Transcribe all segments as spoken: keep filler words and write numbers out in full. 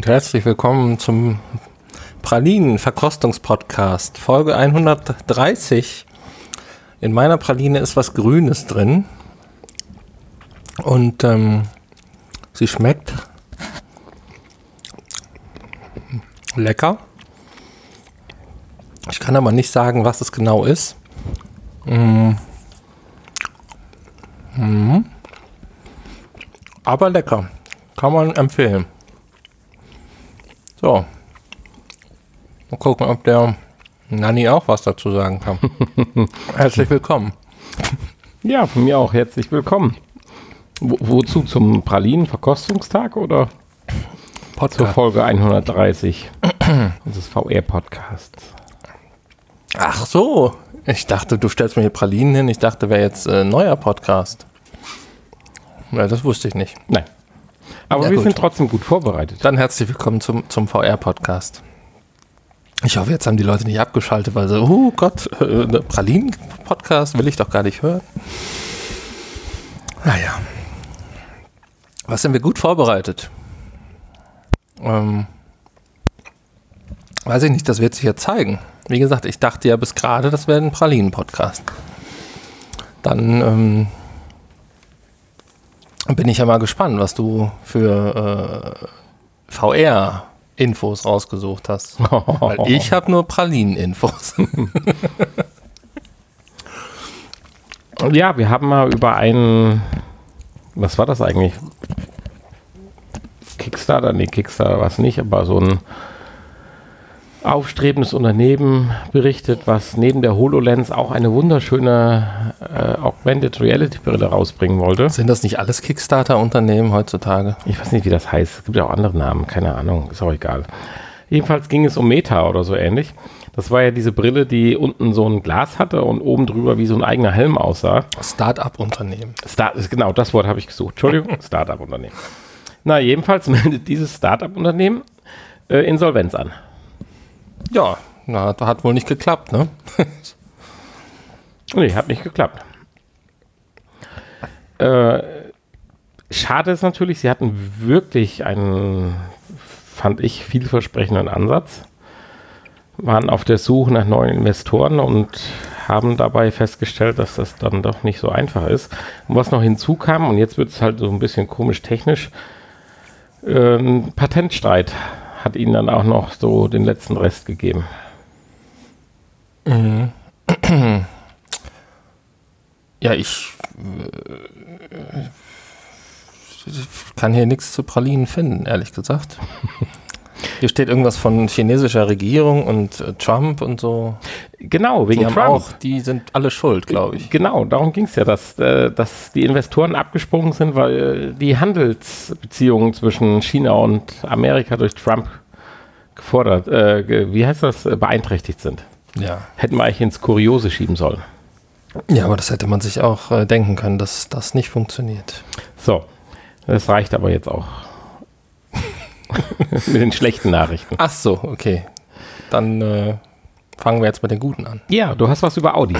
und herzlich willkommen zum Pralinen-Verkostungspodcast, Folge hundertdreißig. In meiner Praline ist was Grünes drin und ähm, sie schmeckt lecker. Ich kann aber nicht sagen, was es genau ist. Mm. Mm. Aber lecker. Kann man empfehlen. So. Mal gucken, ob der Nanni auch was dazu sagen kann. Herzlich willkommen. Ja, von mir auch herzlich willkommen. Wo, wozu? Zum Pralinen-Verkostungstag oder Podcast. Zur Folge hundertdreißig unseres V R-Podcasts? Ach so. Ich dachte, du stellst mir hier Pralinen hin. Ich dachte, wäre jetzt ein äh, neuer Podcast. Ja, das wusste ich nicht. Nein. Aber ja, wir gut. sind trotzdem gut vorbereitet. Dann herzlich willkommen zum, zum V R-Podcast. Ich hoffe, jetzt haben die Leute nicht abgeschaltet, weil so, oh Gott, äh, eine Pralinen-Podcast will ich doch gar nicht hören. Naja. Was sind wir gut vorbereitet? Ähm, weiß ich nicht, das wird sich ja zeigen. Wie gesagt, ich dachte ja bis gerade, das wäre ein Pralinen-Podcast. Dann ähm, bin ich ja mal gespannt, was du für äh, V R-Infos rausgesucht hast. Weil ich habe nur Pralinen-Infos. Ja, wir haben mal über einen, was war das eigentlich? Kickstarter? Nee, Kickstarter war es nicht, aber so ein aufstrebendes Unternehmen berichtet, was neben der HoloLens auch eine wunderschöne äh, Augmented Reality Brille rausbringen wollte. Sind das nicht alles Kickstarter-Unternehmen heutzutage? Ich weiß nicht, wie das heißt. Es gibt ja auch andere Namen, keine Ahnung, ist auch egal. Jedenfalls ging es um Meta oder so ähnlich. Das war ja diese Brille, die unten so ein Glas hatte und oben drüber wie so ein eigener Helm aussah. Start-up-Unternehmen. Start, genau, das Wort habe ich gesucht. Entschuldigung, Start-up-Unternehmen. Na, jedenfalls meldet dieses Start-up-Unternehmen äh, Insolvenz an. Ja, na, hat wohl nicht geklappt, ne? Nee, hat nicht geklappt. Äh, schade ist natürlich, sie hatten wirklich einen, fand ich, vielversprechenden Ansatz. Waren auf der Suche nach neuen Investoren und haben dabei festgestellt, dass das dann doch nicht so einfach ist. Und was noch hinzukam, und jetzt wird es halt so ein bisschen komisch technisch, äh, ein Patentstreit hat ihnen dann auch noch so den letzten Rest gegeben. Mhm. Ja, ich äh, kann hier nichts zu Pralinen finden, ehrlich gesagt. Hier steht irgendwas von chinesischer Regierung und äh, Trump und so. Genau, wegen die haben Trump. Auch, die sind alle schuld, glaube ich. Genau, darum ging es ja, dass, äh, dass die Investoren abgesprungen sind, weil äh, die Handelsbeziehungen zwischen China und Amerika durch Trump gefordert, äh, wie heißt das, beeinträchtigt sind. Ja. Hätten wir eigentlich ins Kuriose schieben sollen. Ja, aber das hätte man sich auch äh, denken können, dass das nicht funktioniert. So, das reicht aber jetzt auch. Mit den schlechten Nachrichten. Ach so, okay. Dann äh, fangen wir jetzt mit den guten an. Ja, du hast was über Audi.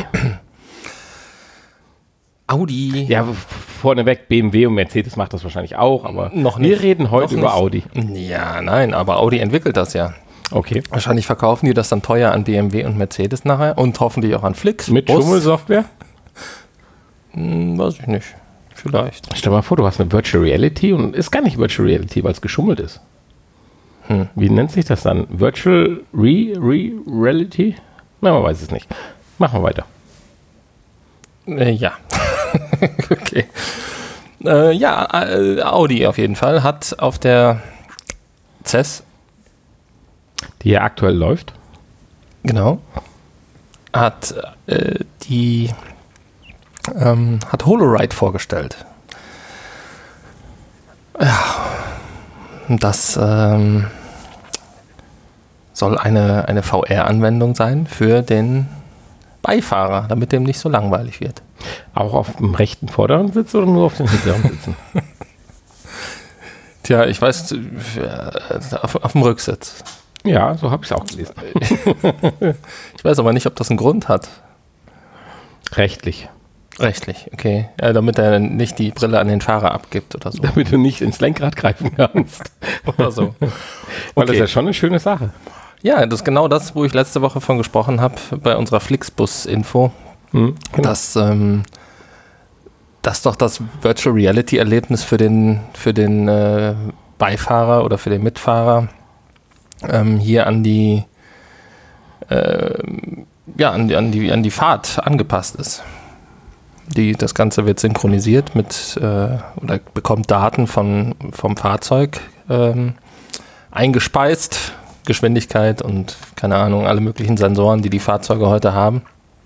Audi. Ja, vorneweg, B M W und Mercedes macht das wahrscheinlich auch, aber noch nicht. Wir reden heute noch über nicht. Audi. Ja, nein, aber Audi entwickelt das ja. Okay. Wahrscheinlich verkaufen die das dann teuer an B M W und Mercedes nachher und hoffentlich auch an Flix. Mit Schummelsoftware? Hm, weiß ich nicht. Vielleicht. Stell dir mal vor, du hast eine Virtual Reality und ist gar nicht Virtual Reality, weil es geschummelt ist. Hm. Wie nennt sich das dann? Virtual Re, Re Reality? Na, man weiß es nicht. Machen wir weiter. Äh, ja. Okay. Äh, ja, äh, Audi auf jeden Fall hat auf der C E S, die ja aktuell läuft, genau, hat äh, die ähm, hat HoloRide vorgestellt. Ja, das ähm, soll eine, eine V R-Anwendung sein für den Beifahrer, damit dem nicht so langweilig wird. Auch auf dem rechten vorderen Sitz oder nur auf den hinteren Sitzen? Tja, ich weiß, auf, auf dem Rücksitz. Ja, so habe ich es auch gelesen. Ich weiß aber nicht, ob das einen Grund hat. Rechtlich. Rechtlich, okay. Ja, damit er nicht die Brille an den Fahrer abgibt oder so. Damit du nicht ins Lenkrad greifen kannst. oder so. Weil okay. Das ist ja schon eine schöne Sache. Ja, das ist genau das, wo ich letzte Woche von gesprochen habe, bei unserer Flixbus-Info, mhm, genau. dass, ähm, dass doch das Virtual Reality-Erlebnis für den, für den äh, Beifahrer oder für den Mitfahrer ähm, hier an die, äh, ja, an die, an die, an die Fahrt angepasst ist. Die, das Ganze wird synchronisiert mit äh, oder bekommt Daten von, vom Fahrzeug ähm, eingespeist, Geschwindigkeit und keine Ahnung, alle möglichen Sensoren, die die Fahrzeuge heute haben.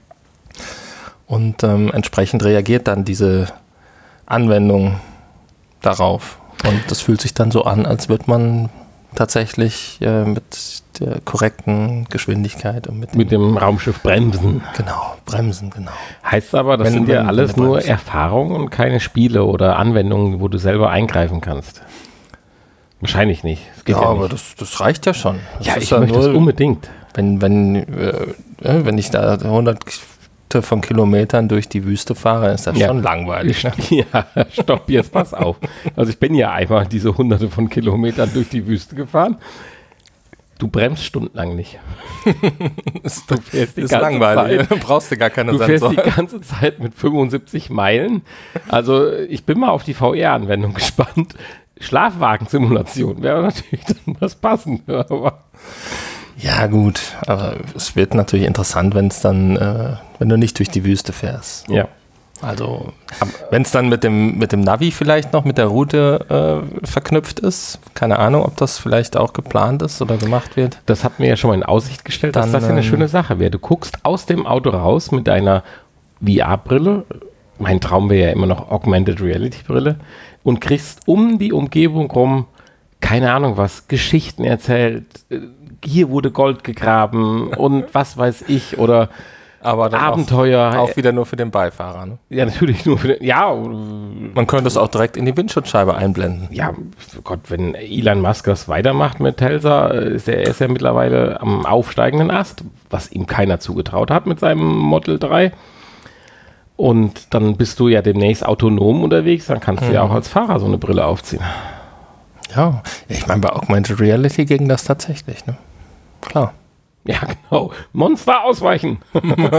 Und ähm, entsprechend reagiert dann diese Anwendung darauf. Und das fühlt sich dann so an, als würde man tatsächlich äh, mit der korrekten Geschwindigkeit und mit dem, mit dem Raumschiff bremsen. Genau, bremsen, genau. Heißt aber, das wenn, sind wenn, ja alles nur bremst. Erfahrungen und keine Spiele oder Anwendungen, wo du selber eingreifen kannst. Wahrscheinlich nicht. Das geht ja, ja aber nicht. Das, das reicht ja schon. Das ja, ist ich ja möchte nur, das unbedingt. Wenn, wenn, äh, wenn ich da hunderte von Kilometern durch die Wüste fahre, ist das ja. schon langweilig. Ne? Ja, stopp, jetzt pass auf. Also ich bin ja einmal diese hunderte von Kilometern durch die Wüste gefahren. Du bremst stundenlang nicht. Du fährst die ist ganze langweilig. Zeit. Du brauchst du gar keine Du Sensoren. fährst die ganze Zeit mit fünfundsiebzig Meilen. Also ich bin mal auf die V R-Anwendung gespannt. Schlafwagensimulation wäre natürlich dann was passend. Aber ja gut, aber es wird natürlich interessant, wenn es dann, äh, wenn du nicht durch die Wüste fährst. Ja. Also wenn es dann mit dem, mit dem Navi vielleicht noch mit der Route äh, verknüpft ist, keine Ahnung, ob das vielleicht auch geplant ist oder gemacht wird. Das hat mir ja schon mal in Aussicht gestellt, dann, dass das ja eine ähm, schöne Sache wäre. Du guckst aus dem Auto raus mit deiner V R-Brille, mein Traum wäre ja immer noch Augmented Reality-Brille, und kriegst um die Umgebung rum, keine Ahnung was, Geschichten erzählt, hier wurde Gold gegraben und was weiß ich, oder aber dann Abenteuer. Auch, auch wieder nur für den Beifahrer, ne? Ja, natürlich nur für den, ja. Man könnte es auch direkt in die Windschutzscheibe einblenden. Ja, Gott, wenn Elon Musk das weitermacht mit Tesla, ist er, ist er mittlerweile am aufsteigenden Ast, was ihm keiner zugetraut hat mit seinem Model drei. Und dann bist du ja demnächst autonom unterwegs, dann kannst mhm. du ja auch als Fahrer so eine Brille aufziehen. Ja, ich meine, bei Augmented Reality ging das tatsächlich, ne? Klar. Ja, genau. Monster ausweichen. hm.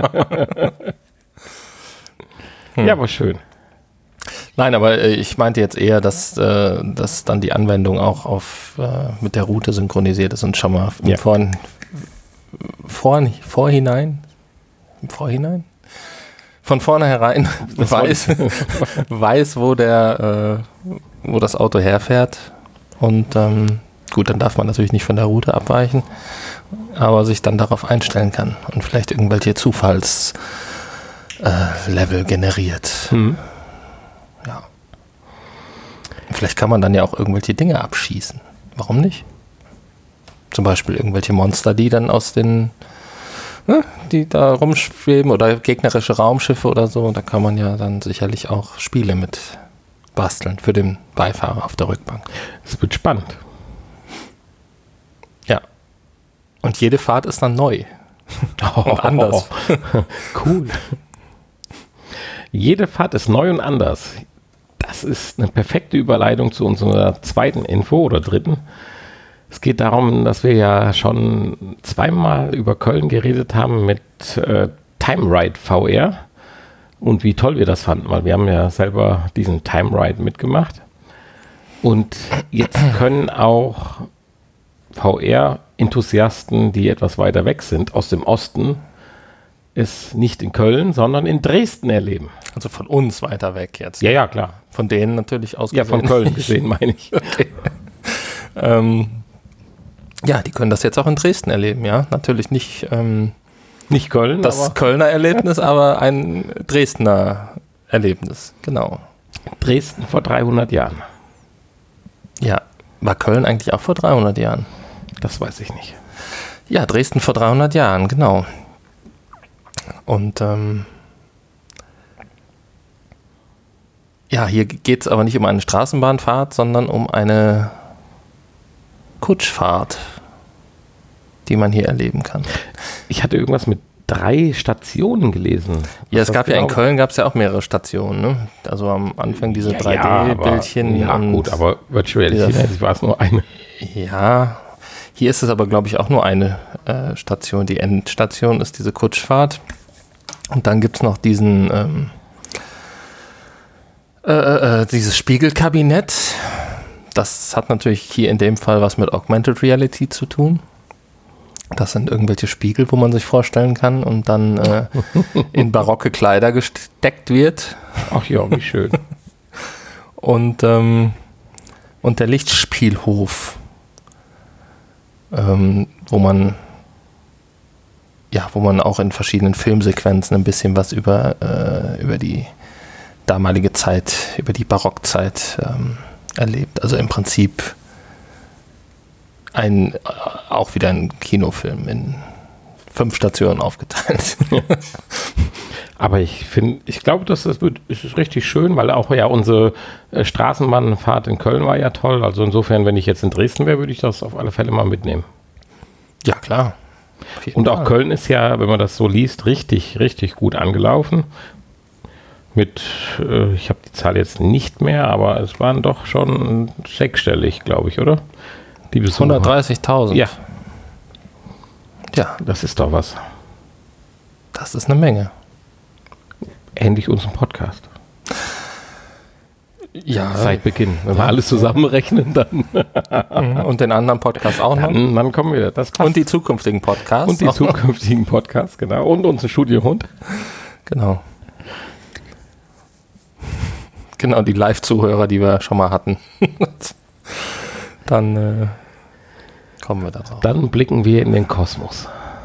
Ja, war schön. Nein, aber äh, ich meinte jetzt eher, dass, äh, dass dann die Anwendung auch auf, äh, mit der Route synchronisiert ist und schon mal im ja. Vorn, vor, Vorhinein, im Vorhinein? Von vornherein weiß, weiß, wo der, äh, wo das Auto herfährt. Und ähm, gut, dann darf man natürlich nicht von der Route abweichen, aber sich dann darauf einstellen kann und vielleicht irgendwelche Zufallslevel äh, generiert. Mhm. Ja. Vielleicht kann man dann ja auch irgendwelche Dinge abschießen. Warum nicht? Zum Beispiel irgendwelche Monster, die dann aus den, ne, die da rumschweben oder gegnerische Raumschiffe oder so. Da kann man ja dann sicherlich auch Spiele mit basteln für den Beifahrer auf der Rückbank. Es wird spannend. Ja. Und jede Fahrt ist dann neu. Oh, und anders. Cool. Jede Fahrt ist neu und anders. Das ist eine perfekte Überleitung zu unserer zweiten Info oder dritten. Es geht darum, dass wir ja schon zweimal über Köln geredet haben mit äh, Time Ride V R und wie toll wir das fanden, weil wir haben ja selber diesen Time Ride mitgemacht. Und jetzt können auch V R-Enthusiasten, die etwas weiter weg sind, aus dem Osten, es nicht in Köln, sondern in Dresden erleben. Also von uns weiter weg jetzt. Ja, ja, klar. Von denen natürlich aus gesehen. Ja, von Köln gesehen, meine ich. Okay. ähm, ja, die können das jetzt auch in Dresden erleben, ja. Natürlich nicht, ähm, nicht Köln, das aber Kölner Erlebnis, aber ein Dresdner Erlebnis, genau. Dresden vor dreihundert Jahren. Ja, war Köln eigentlich auch vor dreihundert Jahren? Das weiß ich nicht. Ja, Dresden vor dreihundert Jahren, genau. Und ähm, ja, hier geht es aber nicht um eine Straßenbahnfahrt, sondern um eine Kutschfahrt, die man hier erleben kann. Ich hatte irgendwas mit drei Stationen gelesen. Ja, es gab ja in Köln gab es ja auch mehrere Stationen, ne? Also am Anfang diese Ja, drei D-Bildchen. Ja, und gut, aber Virtual Reality war es nur eine. Ja, hier ist es aber, glaube ich, auch nur eine äh, Station. Die Endstation ist diese Kutschfahrt. Und dann gibt es noch diesen ähm, äh, äh, dieses Spiegelkabinett. Das hat natürlich hier in dem Fall was mit Augmented Reality zu tun. Das sind irgendwelche Spiegel, wo man sich vorstellen kann und dann äh, in barocke Kleider gesteckt wird. Ach ja, wie schön. und, ähm, und der Lichtspielhof, ähm, wo man ja, wo man auch in verschiedenen Filmsequenzen ein bisschen was über, äh, über die damalige Zeit, über die Barockzeit ähm, erlebt. Also im Prinzip ein, auch wieder ein Kinofilm in fünf Stationen aufgeteilt. Aber ich finde, ich glaube, das ist, das ist richtig schön, weil auch ja unsere äh, Straßenbahnfahrt in Köln war ja toll. Also insofern, wenn ich jetzt in Dresden wäre, würde ich das auf alle Fälle mal mitnehmen. Ja, klar. Und auch Köln ist ja, wenn man das so liest, richtig, richtig gut angelaufen. Mit, äh, ich habe die Zahl jetzt nicht mehr, aber es waren doch schon sechsstellig, glaube ich, oder? Die Besucher. hundertdreißigtausend. Ja. Ja. Das ist doch was. Das ist eine Menge. Ähnlich unserem Podcast. Ja. Seit Beginn. Wenn wir alles zusammenrechnen, dann. Und den anderen Podcast auch noch. Dann, dann kommen wir. Das passt. Und die zukünftigen Podcasts. Und die zukünftigen Podcasts, genau. Und unsere Studiohund. Genau. Genau, die Live-Zuhörer, die wir schon mal hatten. Dann äh, kommen wir da drauf. Dann blicken wir in den Kosmos.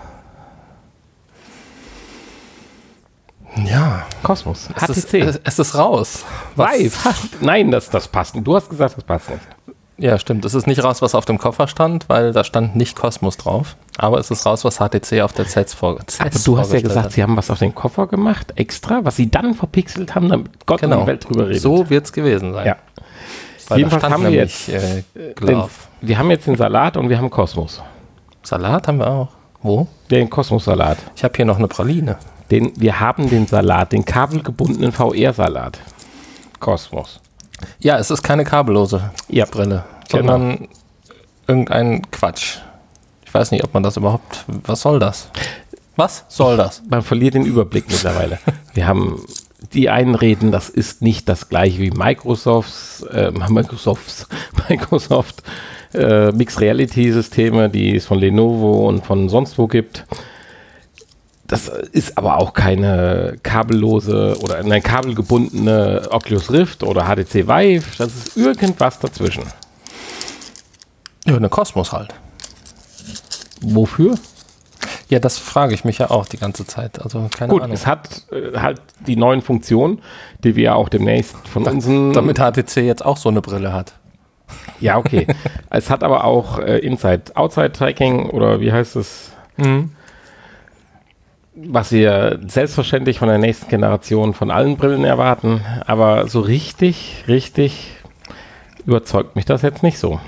Ja. Kosmos. H T C. Es ist, es ist raus. Live. Nein, das, das passt nicht. Du hast gesagt, das passt nicht. Ja, stimmt. Es ist nicht raus, was auf dem Koffer stand, weil da stand nicht Kosmos drauf. Aber es ist raus, was H T C auf der C E S vorgestellt hat. Aber du hast ja gesagt, hat. Sie haben was auf den Koffer gemacht, extra, was sie dann verpixelt haben, damit Gott genau. in die Welt drüber redet. So wird es gewesen sein. Ja. Weil Jedenfalls haben wir jetzt äh, den, wir haben jetzt den Salat und wir haben Kosmos. Salat haben wir auch. Wo? Den Kosmos-Salat. Ich habe hier noch eine Praline. Den, wir haben den Salat, den kabelgebundenen V R-Salat. Kosmos. Ja, es ist keine kabellose ja. Brille, sondern genau. irgendein Quatsch. Ich weiß nicht, ob man das überhaupt... Was soll das? Was soll das? Man verliert den Überblick mittlerweile. Wir haben... Die einen reden, das ist nicht das gleiche wie Microsofts, äh, Microsofts, Microsoft äh, Mixed Reality Systeme, die es von Lenovo und von sonst wo gibt. Das ist aber auch keine kabellose oder eine kabelgebundene Oculus Rift oder H T C Vive. Das ist irgendwas dazwischen. Ja, eine Kosmos halt. Wofür? Ja, das frage ich mich ja auch die ganze Zeit. Also keine Gut, Ahnung. es hat äh, halt die neuen Funktionen, die wir ja auch demnächst von da, unseren... Damit H T C jetzt auch so eine Brille hat. Ja, okay. Es hat aber auch äh, Inside-Outside-Tracking oder wie heißt es? Mhm. Was wir selbstverständlich von der nächsten Generation von allen Brillen erwarten. Aber so richtig, richtig überzeugt mich das jetzt nicht so.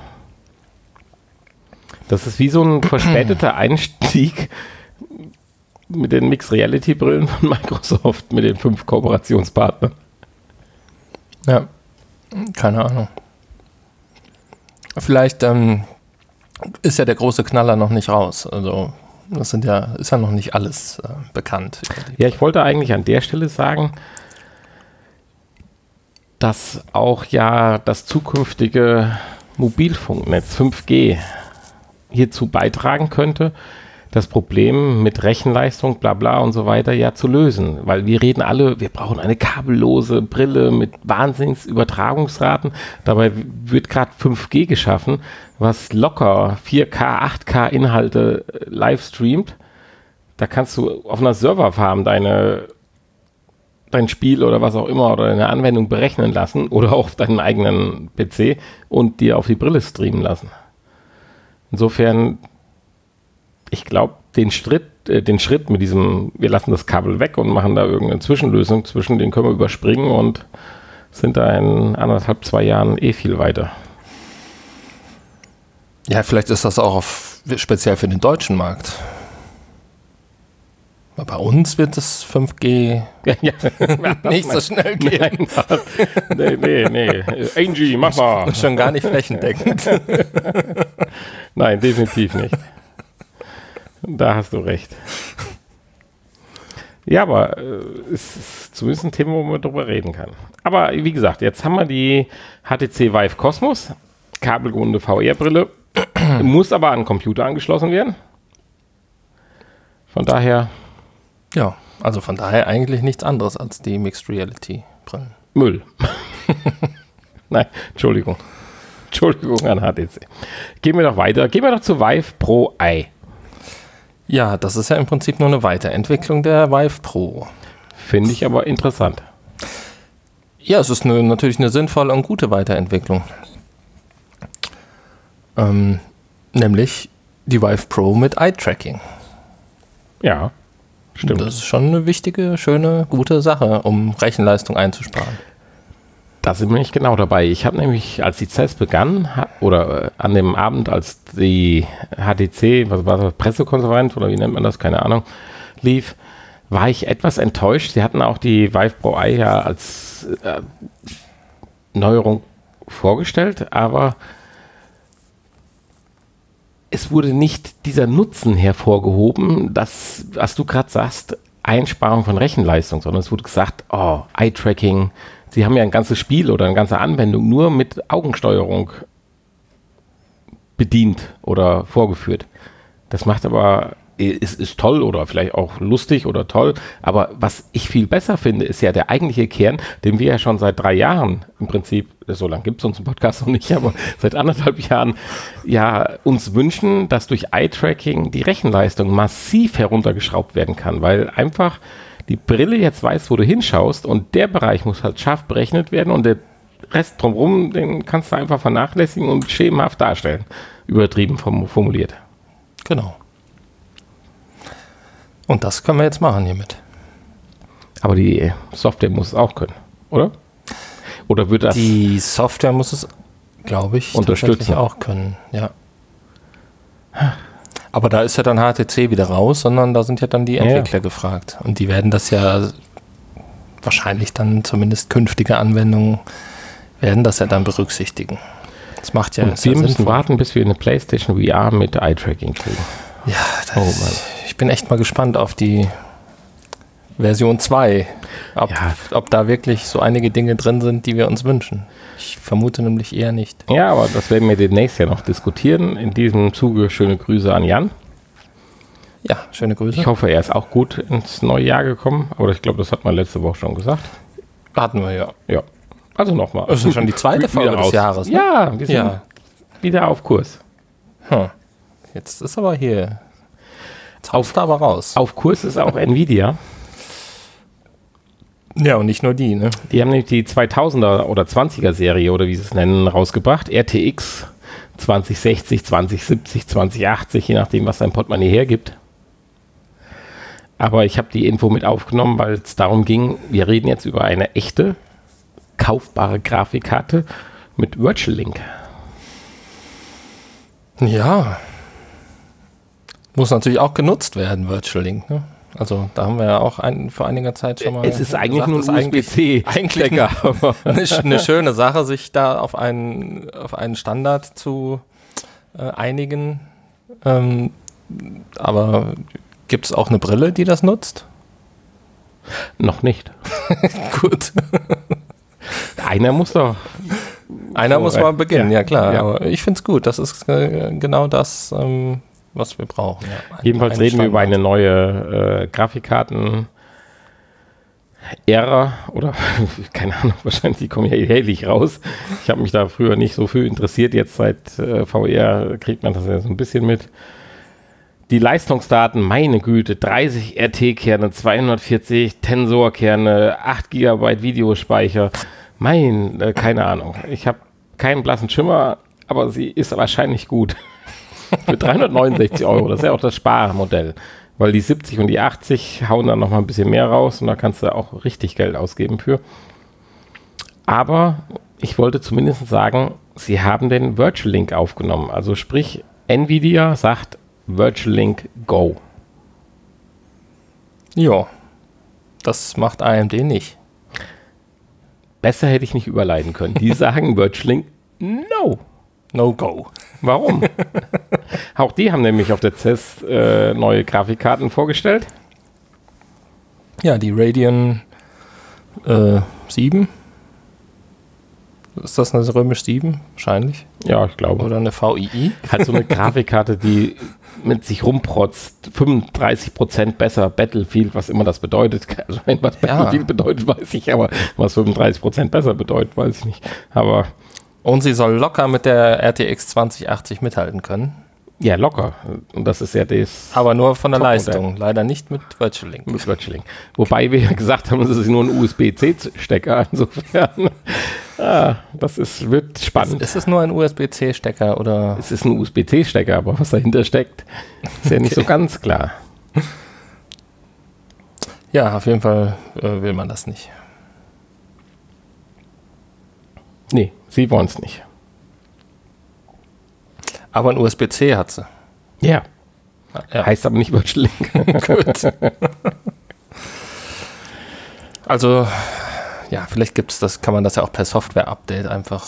Das ist wie so ein verspäteter Einstieg mit den Mixed Reality Brillen von Microsoft, mit den fünf Kooperationspartnern. Ja, keine Ahnung. Vielleicht ähm, ist ja der große Knaller noch nicht raus. Also das sind ja, ist ja noch nicht alles äh, bekannt. Ja, ich wollte eigentlich an der Stelle sagen, dass auch ja das zukünftige Mobilfunknetz fünf G hierzu beitragen könnte, das Problem mit Rechenleistung, bla bla und so weiter ja zu lösen. Weil wir reden alle, wir brauchen eine kabellose Brille mit Wahnsinnsübertragungsraten. Dabei wird gerade fünf G geschaffen, was locker vier K, acht K Inhalte live streamt. Da kannst du auf einer Serverfarm deine dein Spiel oder was auch immer oder deine Anwendung berechnen lassen oder auch auf deinen eigenen P C und dir auf die Brille streamen lassen. Insofern, ich glaube, den Schritt, äh, den Schritt mit diesem, wir lassen das Kabel weg und machen da irgendeine Zwischenlösung zwischen, den können wir überspringen und sind da in anderthalb, zwei Jahren eh viel weiter. Ja, vielleicht ist das auch auf, speziell für den deutschen Markt. Bei uns wird das fünf G Ja, ja. nicht so schnell gehen. Nein, nee, nee, nee. Angie, mach mal. Schon gar nicht flächendeckend. Nein, definitiv nicht. Da hast du recht. Ja, aber äh, es ist zumindest ein Thema, wo man drüber reden kann. Aber wie gesagt, jetzt haben wir die H T C Vive Cosmos, kabelgebundene V R-Brille, muss aber an den Computer angeschlossen werden. Von daher... Ja, also von daher eigentlich nichts anderes als die Mixed Reality Brillen. Müll. Nein, Entschuldigung. Entschuldigung an H T C. Gehen wir doch weiter. Gehen wir doch zu Vive Pro Eye. Ja, das ist ja im Prinzip nur eine Weiterentwicklung der Vive Pro. Finde ich aber interessant. Ja, es ist eine, natürlich eine sinnvolle und gute Weiterentwicklung. Ähm, nämlich die Vive Pro mit Eye-Tracking. Ja, stimmt. Das ist schon eine wichtige, schöne, gute Sache, um Rechenleistung einzusparen. Da sind wir nicht genau dabei. Ich habe nämlich, als die C E S begann, ha- oder äh, an dem Abend, als die H T C, was war das, Pressekonferenz oder wie nennt man das, keine Ahnung, lief, war ich etwas enttäuscht. Sie hatten auch die Vive Pro Eye ja als äh, Neuerung vorgestellt, aber es wurde nicht dieser Nutzen hervorgehoben, dass, was du gerade sagst, Einsparung von Rechenleistung, sondern es wurde gesagt, oh, Eye-Tracking, sie haben ja ein ganzes Spiel oder eine ganze Anwendung nur mit Augensteuerung bedient oder vorgeführt. Das macht aber, ist, ist toll oder vielleicht auch lustig oder toll, aber was ich viel besser finde, ist ja der eigentliche Kern, den wir ja schon seit drei Jahren im Prinzip, so lange gibt es uns im Podcast noch nicht, aber seit anderthalb Jahren ja uns wünschen, dass durch Eye-Tracking die Rechenleistung massiv heruntergeschraubt werden kann, weil einfach die Brille jetzt weiß, wo du hinschaust und der Bereich muss halt scharf berechnet werden und der Rest drumherum, den kannst du einfach vernachlässigen und schemenhaft darstellen. Übertrieben formuliert. Genau. Und das können wir jetzt machen hiermit. Aber die Software muss es auch können, oder? Oder wird das... Die Software muss es, glaube ich, unterstützen tatsächlich auch können, ja. Aber da ist ja dann H T C wieder raus, sondern da sind ja dann die Entwickler ja. gefragt. Und die werden das ja wahrscheinlich dann zumindest künftige Anwendungen werden das ja dann berücksichtigen. Das macht ja Und wir müssen sinnvoll. warten, bis wir eine PlayStation V R mit Eye-Tracking kriegen. Ja, das, oh Mann. Ich bin echt mal gespannt auf die Version zwei. Ob, ja. ob da wirklich so einige Dinge drin sind, die wir uns wünschen. Ich vermute nämlich eher nicht. Ja, aber das werden wir demnächst ja noch diskutieren. In diesem Zuge schöne Grüße an Jan. Ja, schöne Grüße. Ich hoffe, er ist auch gut ins neue Jahr gekommen. Aber ich glaube, das hat man letzte Woche schon gesagt. Hatten wir, ja. Ja. Also nochmal. Das ist schon die zweite Folge des Jahres. Ne? Ja, wir sind ja. wieder auf Kurs. Hm. Jetzt ist aber hier... Jetzt haust du aber raus. Auf Kurs ist auch Nvidia. Ja, und nicht nur die, ne? Die haben nämlich die zweitausender oder zwanziger Serie oder wie sie es nennen, rausgebracht. R T X zwanzig sechzig, zwanzig siebzig, zwanzig achtzig, je nachdem, was dein Portemonnaie hergibt. Aber ich habe die Info mit aufgenommen, weil es darum ging, wir reden jetzt über eine echte, kaufbare Grafikkarte mit Virtual Link. Ja. Muss natürlich auch genutzt werden, Virtual Link, ne? Also da haben wir ja auch ein, vor einiger Zeit schon mal Es ist eigentlich gesagt, nur ein U S B C. Eigentlich eine, eine, eine schöne Sache, sich da auf einen, auf einen Standard zu äh, einigen. Ähm, aber gibt es auch eine Brille, die das nutzt? Noch nicht. Gut. Einer muss doch. Einer so, muss mal beginnen, ja, ja klar. Ja. Aber ich finde es gut. Das ist äh, genau das, ähm, was wir brauchen. Ja. Ein, Jedenfalls reden Standard. wir über eine neue äh, Grafikkarten Ära oder keine Ahnung, wahrscheinlich die kommen ja jährlich raus. Ich habe mich da früher nicht so viel interessiert. Jetzt seit äh, V R kriegt man das ja so ein bisschen mit. Die Leistungsdaten, meine Güte, dreißig R T-Kerne, zweihundertvierzig Tensor-Kerne, acht Gigabyte Videospeicher. Mein, äh, keine Ahnung. Ich habe keinen blassen Schimmer, aber sie ist wahrscheinlich gut. Für dreihundertneunundsechzig Euro, das ist ja auch das Sparmodell. Weil die siebzig und die achtzig hauen dann nochmal ein bisschen mehr raus und da kannst du auch richtig Geld ausgeben für. Aber ich wollte zumindest sagen, sie haben den Virtual Link aufgenommen. Also sprich, Nvidia sagt Virtual Link Go. Ja, das macht A M D nicht. Besser hätte ich nicht überleiten können. Die sagen Virtual Link, no. No go. Warum? Auch die haben nämlich auf der C E S äh, neue Grafikkarten vorgestellt. Ja, die Radeon äh, sieben. Ist das eine Römisch sieben? Wahrscheinlich. Ja, ich glaube. Oder eine V I I. Hat so eine Grafikkarte, die mit sich rumprotzt. fünfunddreißig Prozent besser Battlefield, was immer das bedeutet. Also, was Battlefield ja. bedeutet, weiß ich, aber was fünfunddreißig Prozent besser bedeutet, weiß ich nicht. Aber und sie soll locker mit der R T X zwanzig achtzig mithalten können. Ja, locker. Und das ist ja das. Aber nur von der Leistung. Leider nicht mit Virtual Link. Mit Virtual Link. Wobei wir ja gesagt haben, das ist nur ein U S B C Stecker. Insofern. Ah, das ist, wird spannend. Ist, ist es nur ein U S B C Stecker oder? Es ist ein U S B C Stecker, aber was dahinter steckt, ist ja nicht okay. so ganz klar. Ja, auf jeden Fall äh, will man das nicht. Nee, sie wollen es nicht. Aber ein U S B C hat sie. Ja. ja. Heißt aber nicht Virtual Link. Gut. Also, ja, vielleicht gibt's das, kann man das ja auch per Software-Update einfach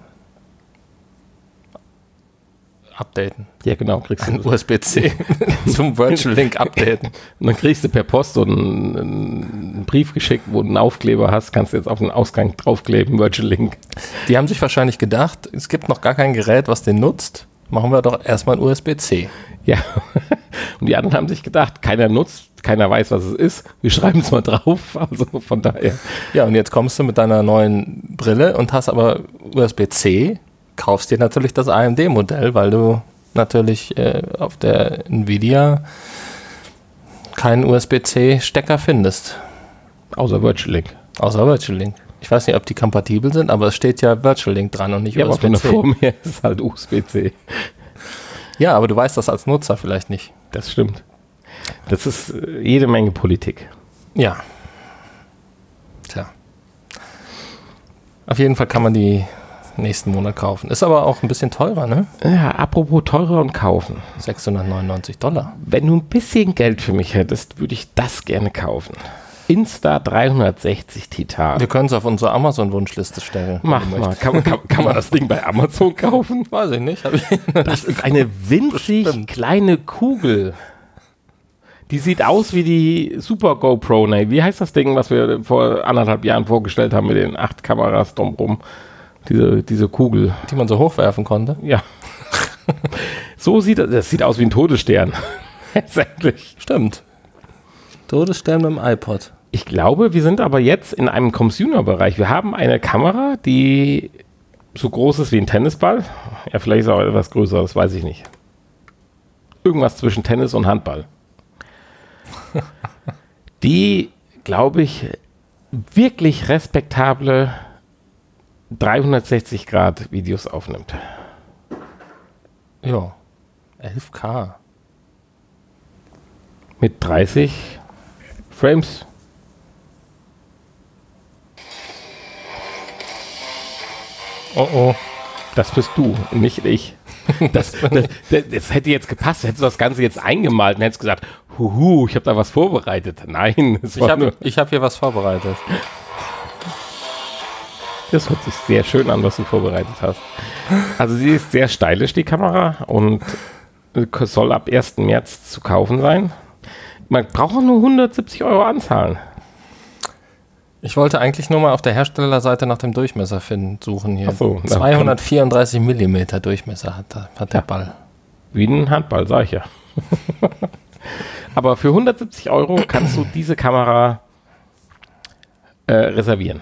updaten. Ja, genau. Kriegst du ein U S B C zum Virtual Link updaten. Und dann kriegst du per Post so einen, einen Brief geschickt, wo du einen Aufkleber hast, kannst du jetzt auf den Ausgang draufkleben, Virtual Link. Die haben sich wahrscheinlich gedacht, es gibt noch gar kein Gerät, was den nutzt. Machen wir doch erstmal ein U S B C. Ja. Und die anderen haben sich gedacht, keiner nutzt, keiner weiß, was es ist. Wir schreiben es mal drauf. Also von daher. Ja, und jetzt kommst du mit deiner neuen Brille und hast aber U S B C, kaufst dir natürlich das A M D-Modell, weil du natürlich äh, auf der Nvidia keinen U S B C-Stecker findest. Außer Virtual Link. Außer Virtual Link. Ich weiß nicht, ob die kompatibel sind, aber es steht ja Virtual Link dran und nicht ja, U S B C. Ja, aber von der Form her ist es halt U S B C. Ja, aber du weißt das als Nutzer vielleicht nicht. Das stimmt. Das ist äh, jede Menge Politik. Ja. Tja. Auf jeden Fall kann man die nächsten Monat kaufen. Ist aber auch ein bisschen teurer, ne? Ja, apropos teurer und kaufen. sechshundertneunundneunzig Dollar. Wenn du ein bisschen Geld für mich hättest, würde ich das gerne kaufen. Insta dreihundertsechzig Titan. Wir können es auf unsere Amazon-Wunschliste stellen. Mach mal. Kann, kann, kann man das Ding bei Amazon kaufen? Weiß ich nicht. Ich das ist eine winzig bestimmt. kleine Kugel. Die sieht aus wie die Super GoPro. Ne? Wie heißt das Ding, was wir vor anderthalb Jahren vorgestellt haben mit den acht Kameras drumherum? Diese, diese Kugel. Die man so hochwerfen konnte? Ja. So sieht das. Das sieht aus wie ein Todesstern. Letztendlich. Stimmt. Todesstern mit dem iPod. Ich glaube, wir sind aber jetzt in einem Consumer-Bereich. Wir haben eine Kamera, die so groß ist wie ein Tennisball. Ja, vielleicht ist auch etwas größer, das weiß ich nicht. Irgendwas zwischen Tennis und Handball. Die, glaube ich, wirklich respektable dreihundertsechzig Grad Videos aufnimmt. Ja, elf K. Mit dreißig Frames. Oh oh. Das bist du, nicht ich. Das, das, das, das hätte jetzt gepasst. Hättest du das Ganze jetzt eingemalt und hättest gesagt, huhu, ich habe da was vorbereitet. Nein. Ich habe hab hier was vorbereitet. Das hört sich sehr schön an, was du vorbereitet hast. Also sie ist sehr stylisch, die Kamera, und soll ab ersten März zu kaufen sein. Man braucht auch nur hundertsiebzig Euro anzahlen. Ich wollte eigentlich nur mal auf der Herstellerseite nach dem Durchmesser finden, suchen hier. Ach so, zweihundertvierunddreißig Millimeter Durchmesser hat, hat der ja, Ball. Wie ein Handball, sag ich ja. Aber für hundertsiebzig Euro kannst du diese Kamera äh, reservieren.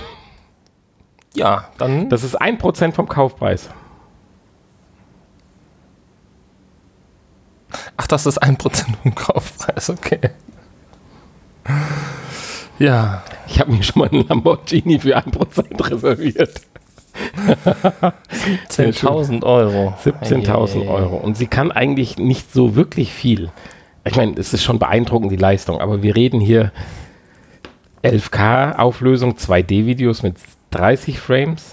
Ja, dann... Das ist ein Prozent vom Kaufpreis. Ach, das ist ein Prozent vom Kaufpreis, okay. Ja. Ich habe mir schon mal einen Lamborghini für ein Prozent reserviert. siebzehntausend Euro. siebzehntausend Euro. Und sie kann eigentlich nicht so wirklich viel. Ich meine, es ist schon beeindruckend, die Leistung, aber wir reden hier elf K Auflösung, zwei D Videos mit dreißig Frames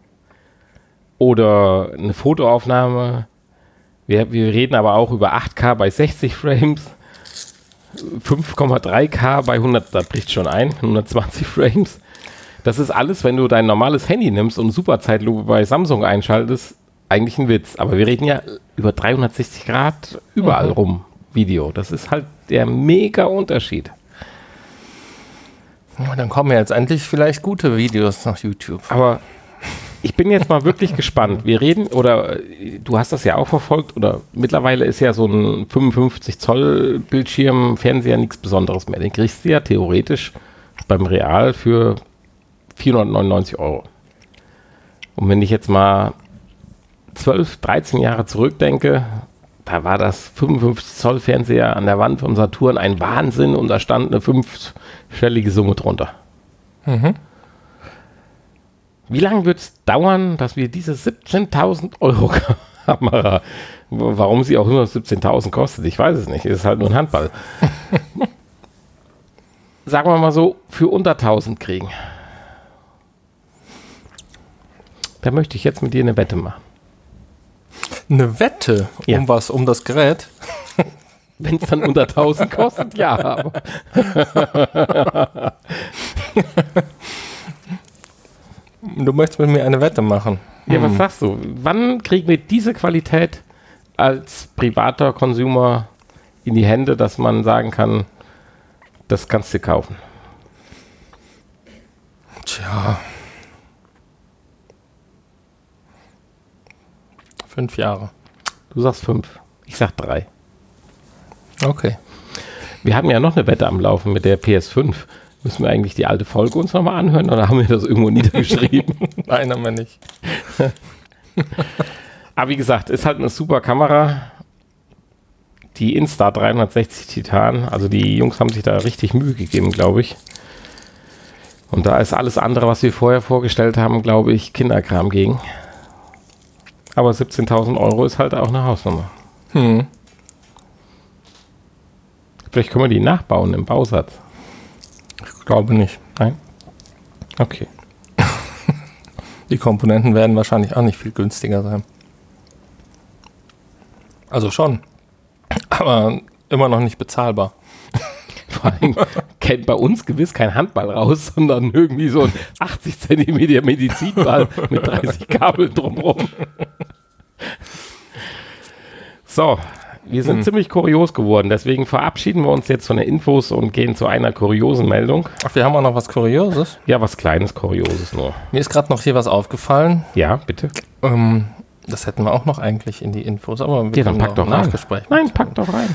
oder eine Fotoaufnahme. Wir, wir reden aber auch über acht K bei sechzig Frames. fünf Komma drei K bei hundert, da bricht schon ein, hundertzwanzig Frames. Das ist alles, wenn du dein normales Handy nimmst und Superzeitlupe bei Samsung einschaltest, eigentlich ein Witz. Aber wir reden ja über dreihundertsechzig Grad überall mhm. rum Video. Das ist halt der mega Unterschied. Dann kommen ja jetzt endlich vielleicht gute Videos nach YouTube. Aber ich bin jetzt mal wirklich gespannt. Wir reden, oder du hast das ja auch verfolgt, oder mittlerweile ist ja so ein fünfundfünfzig Zoll Bildschirm, Fernseher nichts Besonderes mehr. Den kriegst du ja theoretisch beim Real für vierhundertneunundneunzig Euro. Und wenn ich jetzt mal zwölf, dreizehn Jahre zurückdenke, da war das fünfundfünfzig Zoll Fernseher an der Wand vom Saturn ein Wahnsinn und da stand eine fünfstellige Summe drunter. Mhm. Wie lange wird es dauern, dass wir diese siebzehntausend Euro Kamera, warum sie auch nur siebzehntausend kostet, ich weiß es nicht, es ist halt nur ein Handball. Sagen wir mal so, für unter tausend kriegen. Da möchte ich jetzt mit dir eine Wette machen. Eine Wette? Ja. Um was? Um das Gerät? Wenn es dann unter tausend kostet, ja. Aber du möchtest mit mir eine Wette machen. Ja, was hm. sagst du? Wann kriegen wir diese Qualität als privater Consumer in die Hände, dass man sagen kann, das kannst du kaufen? Tja. Fünf Jahre. Du sagst fünf. Ich sag drei. Okay. Wir haben ja noch eine Wette am Laufen mit der P S fünf. Müssen wir eigentlich die alte Folge uns nochmal anhören oder haben wir das irgendwo niedergeschrieben? Nein, haben wir nicht. Aber wie gesagt, ist halt eine super Kamera. Die Insta dreihundertsechzig Titan, also die Jungs haben sich da richtig Mühe gegeben, glaube ich. Und da ist alles andere, was wir vorher vorgestellt haben, glaube ich, Kinderkram gegen. Aber siebzehntausend Euro ist halt auch eine Hausnummer. Hm. Vielleicht können wir die nachbauen im Bausatz. Ich glaube nicht. Nein? Okay. Die Komponenten werden wahrscheinlich auch nicht viel günstiger sein. Also schon. Aber immer noch nicht bezahlbar. Vor allem kennt bei uns gewiss kein Handball raus, sondern irgendwie so ein achtzig Zentimeter Medizinball mit dreißig Kabeln drumherum. So, wir sind hm. ziemlich kurios geworden, deswegen verabschieden wir uns jetzt von den Infos und gehen zu einer kuriosen Meldung. Ach, wir haben auch noch was Kurioses? Ja, was Kleines, Kurioses nur. Mir ist gerade noch hier was aufgefallen. Ja, bitte. Ähm, das hätten wir auch noch eigentlich in die Infos, aber wir ja, dann pack doch rein. Nachgespräch. Nein, pack doch rein.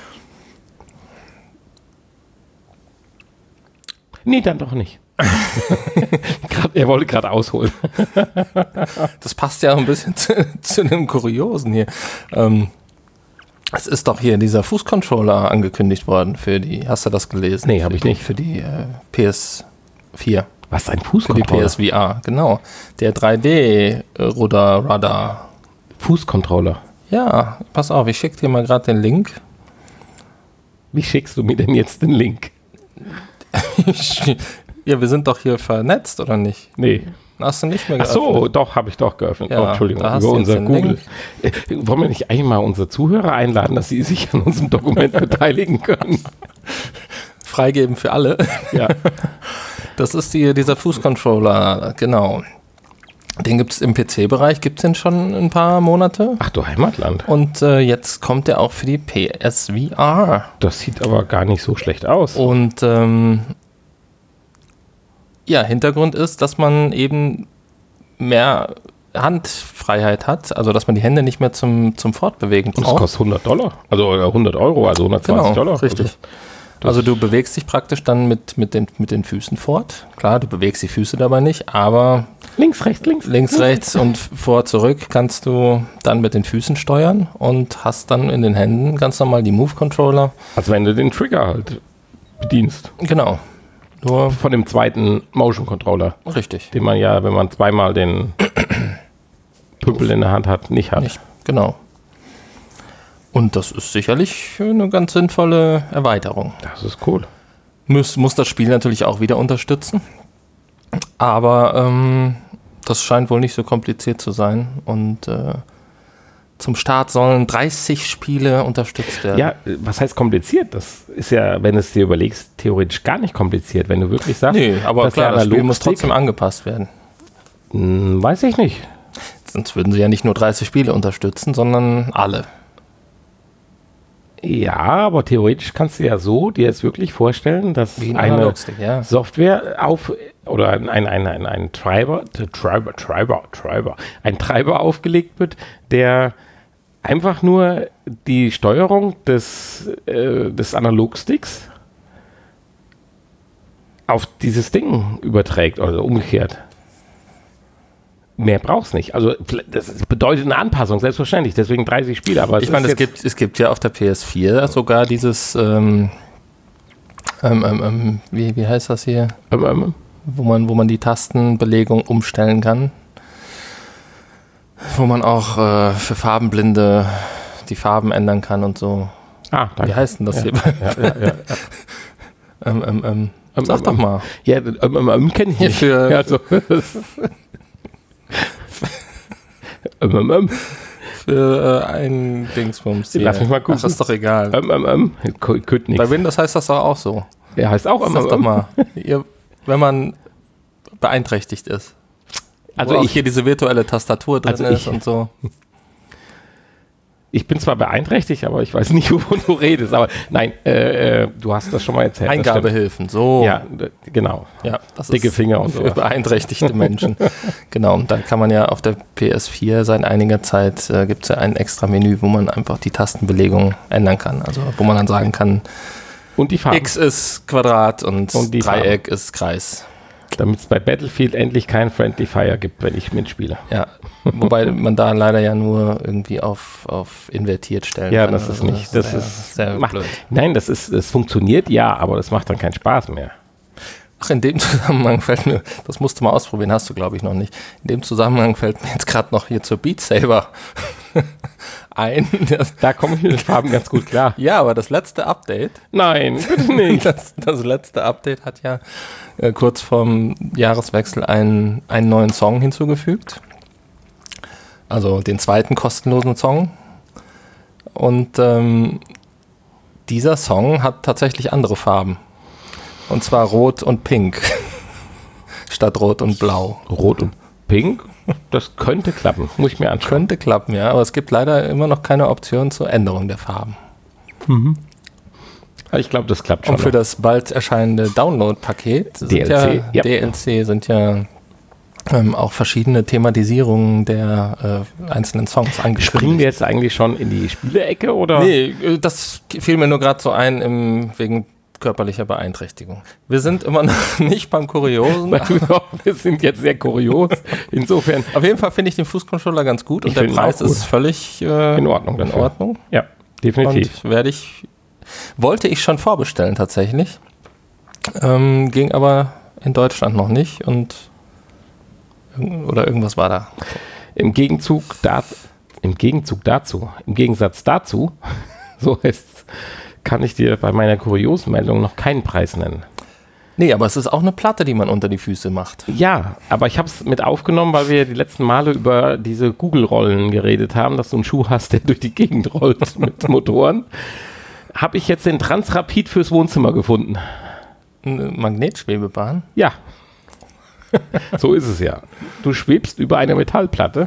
Nee, dann doch nicht. grad, er wollte gerade ausholen. Das passt ja auch ein bisschen zu, zu dem Kuriosen hier. Ähm, es ist doch hier dieser Fußcontroller angekündigt worden für die, hast du das gelesen? Nee, habe ich nicht. Für die äh, P S vier. Was, ein Fußcontroller? Für die P S V R, genau. Der drei D-Radar. Fußcontroller? Ja, pass auf, ich schicke dir mal gerade den Link. Wie schickst du mir denn jetzt den Link? Ja, wir sind doch hier vernetzt, oder nicht? Nee. Hast du nicht mehr geöffnet? Ach so, doch, habe ich doch geöffnet. Ja, oh, Entschuldigung, über unser Google. Äh, wollen wir nicht eigentlich mal unsere Zuhörer einladen, dass sie sich an unserem Dokument beteiligen können? Freigeben für alle. Ja. Das ist die, dieser Fußcontroller, genau. Den gibt es im P C-Bereich, gibt es den schon ein paar Monate. Ach du Heimatland. Und äh, jetzt kommt der auch für die P S V R. Das sieht aber gar nicht so schlecht aus. Und ähm, ja, Hintergrund ist, dass man eben mehr Handfreiheit hat, also dass man die Hände nicht mehr zum, zum Fortbewegen braucht. Und das kostet hundert Dollar, also hundert Euro, also hundertzwanzig genau, Dollar. Richtig. Also, also du bewegst dich praktisch dann mit, mit, den, mit den Füßen fort. Klar, du bewegst die Füße dabei nicht, aber links, rechts, links. Links, rechts und vor, zurück kannst du dann mit den Füßen steuern und hast dann in den Händen ganz normal die Move-Controller. Also wenn du den Trigger halt bedienst. Genau. Nur von dem zweiten Motion-Controller. Richtig. Den man ja, wenn man zweimal den Püppel in der Hand hat, nicht hat. Nicht, genau. Und das ist sicherlich eine ganz sinnvolle Erweiterung. Das ist cool. Muss, muss das Spiel natürlich auch wieder unterstützen. Aber ähm, das scheint wohl nicht so kompliziert zu sein. Und äh, zum Start sollen dreißig Spiele unterstützt werden. Ja, was heißt kompliziert? Das ist ja, wenn du es dir überlegst, theoretisch gar nicht kompliziert. Wenn du wirklich sagst, nee, aber klar, das Spiel muss trotzdem angepasst werden. Hm, weiß ich nicht. Sonst würden sie ja nicht nur dreißig Spiele unterstützen, sondern alle. Ja, aber theoretisch kannst du ja so dir jetzt wirklich vorstellen, dass Wie ein eine Analogstick, ja. Software auf oder ein, ein, ein, ein, ein Treiber, Treiber, Treiber, Treiber, ein Treiber aufgelegt wird, der einfach nur die Steuerung des, äh, des Analogsticks auf dieses Ding überträgt oder umgekehrt. Mehr brauchst nicht. Also das bedeutet eine Anpassung, selbstverständlich. Deswegen dreißig Spiele. Aber ich meine, es gibt, es gibt ja auf der P S vier sogar dieses, ähm, ähm, ähm, wie, wie heißt das hier? Ähm, ähm. Wo man, wo man die Tastenbelegung umstellen kann. Wo man auch äh, für Farbenblinde die Farben ändern kann und so. Ah, danke. Wie heißt denn das ja. hier? Ja, ja, ja. ähm, ähm, ähm. Ähm, Sag ähm, doch mal. Ja, ähm, ähm, ähm, kenne ich nicht. Für, ja, also, ähm, ähm, ähm. Für äh, ein Dingsbums hier. Lass mich mal gucken. Ach, ist doch egal. Ähm, ähm, ähm. Könnte nichts. Bei Windows heißt das doch auch so. Ja, heißt auch ähm, Sag ähm, doch ähm. mal. Ihr, wenn man beeinträchtigt ist. Also Wo auch ich, hier diese virtuelle Tastatur drin also ist ich- und so. ich bin zwar beeinträchtigt, aber ich weiß nicht, wovon du redest. Aber nein, äh, äh, du hast das schon mal erzählt. das stimmt. Eingabehilfen, so. Ja, d- genau. Ja, das Dicke ist Finger und für so. beeinträchtigte Menschen. Genau, und da kann man ja auf der P S vier seit einiger Zeit, äh, gibt es ja ein extra Menü, wo man einfach die Tastenbelegung ändern kann. Also wo man dann sagen kann, Und die Farben. X ist Quadrat und, Und die Dreieck ist Kreis. Damit es bei Battlefield endlich kein Friendly Fire gibt, wenn ich mitspiele. Ja, wobei man da leider ja nur irgendwie auf, auf invertiert stellen Ja, kann. das ist Also nicht. Das sehr, ist sehr macht, blöd. Nein, das ist, es funktioniert ja, aber das macht dann keinen Spaß mehr. Ach, in dem Zusammenhang fällt mir, das musst du mal ausprobieren, hast du glaube ich noch nicht. In dem Zusammenhang fällt mir jetzt gerade noch hier zur Beat Saber ein. Das, Da komme ich mit den Farben ganz gut klar. ja, aber das letzte Update, Nein, bitte nicht. das, das letzte Update hat ja äh, kurz vorm Jahreswechsel einen, einen neuen Song hinzugefügt. Also den zweiten kostenlosen Song. Und ähm, dieser Song hat tatsächlich andere Farben. Und zwar rot und pink. Statt rot und blau. Rot und Pink, das könnte klappen. Muss ich mir anschauen. Könnte klappen, ja. Aber es gibt leider immer noch keine Option zur Änderung der Farben. Ich glaube, das klappt schon. Und für noch. das bald erscheinende Download-Paket sind D L C, ja, ja. D L C sind ja ähm, auch verschiedene Thematisierungen der äh, einzelnen Songs angekündigt. Springen wir jetzt eigentlich schon in die Spielecke oder? Nee, äh, das fiel mir nur gerade so ein im, wegen körperlicher Beeinträchtigung. Wir sind immer noch nicht beim Kuriosen. Wir sind jetzt sehr kurios. Insofern Auf jeden Fall finde ich den Fußcontroller ganz gut und Ich der finde ihn Preis auch gut. ist völlig äh, in Ordnung. in dafür. Ordnung. Ja, definitiv. Und werde ich, wollte ich schon vorbestellen tatsächlich. Ähm, ging aber in Deutschland noch nicht und irg- oder irgendwas war da. Im Gegenzug, da, im Gegenzug dazu, im Gegensatz dazu, so heißt kann ich dir bei meiner Kuriosmeldung noch keinen Preis nennen. Nee, aber es ist auch eine Platte, die man unter die Füße macht. Ja, aber ich habe es mit aufgenommen, weil wir die letzten Male über diese Google-Rollen geredet haben, dass du einen Schuh hast, der durch die Gegend rollt mit Motoren. Habe ich jetzt den Transrapid fürs Wohnzimmer gefunden. Eine Magnetschwebebahn. Ja, so ist es ja. Du schwebst über eine Metallplatte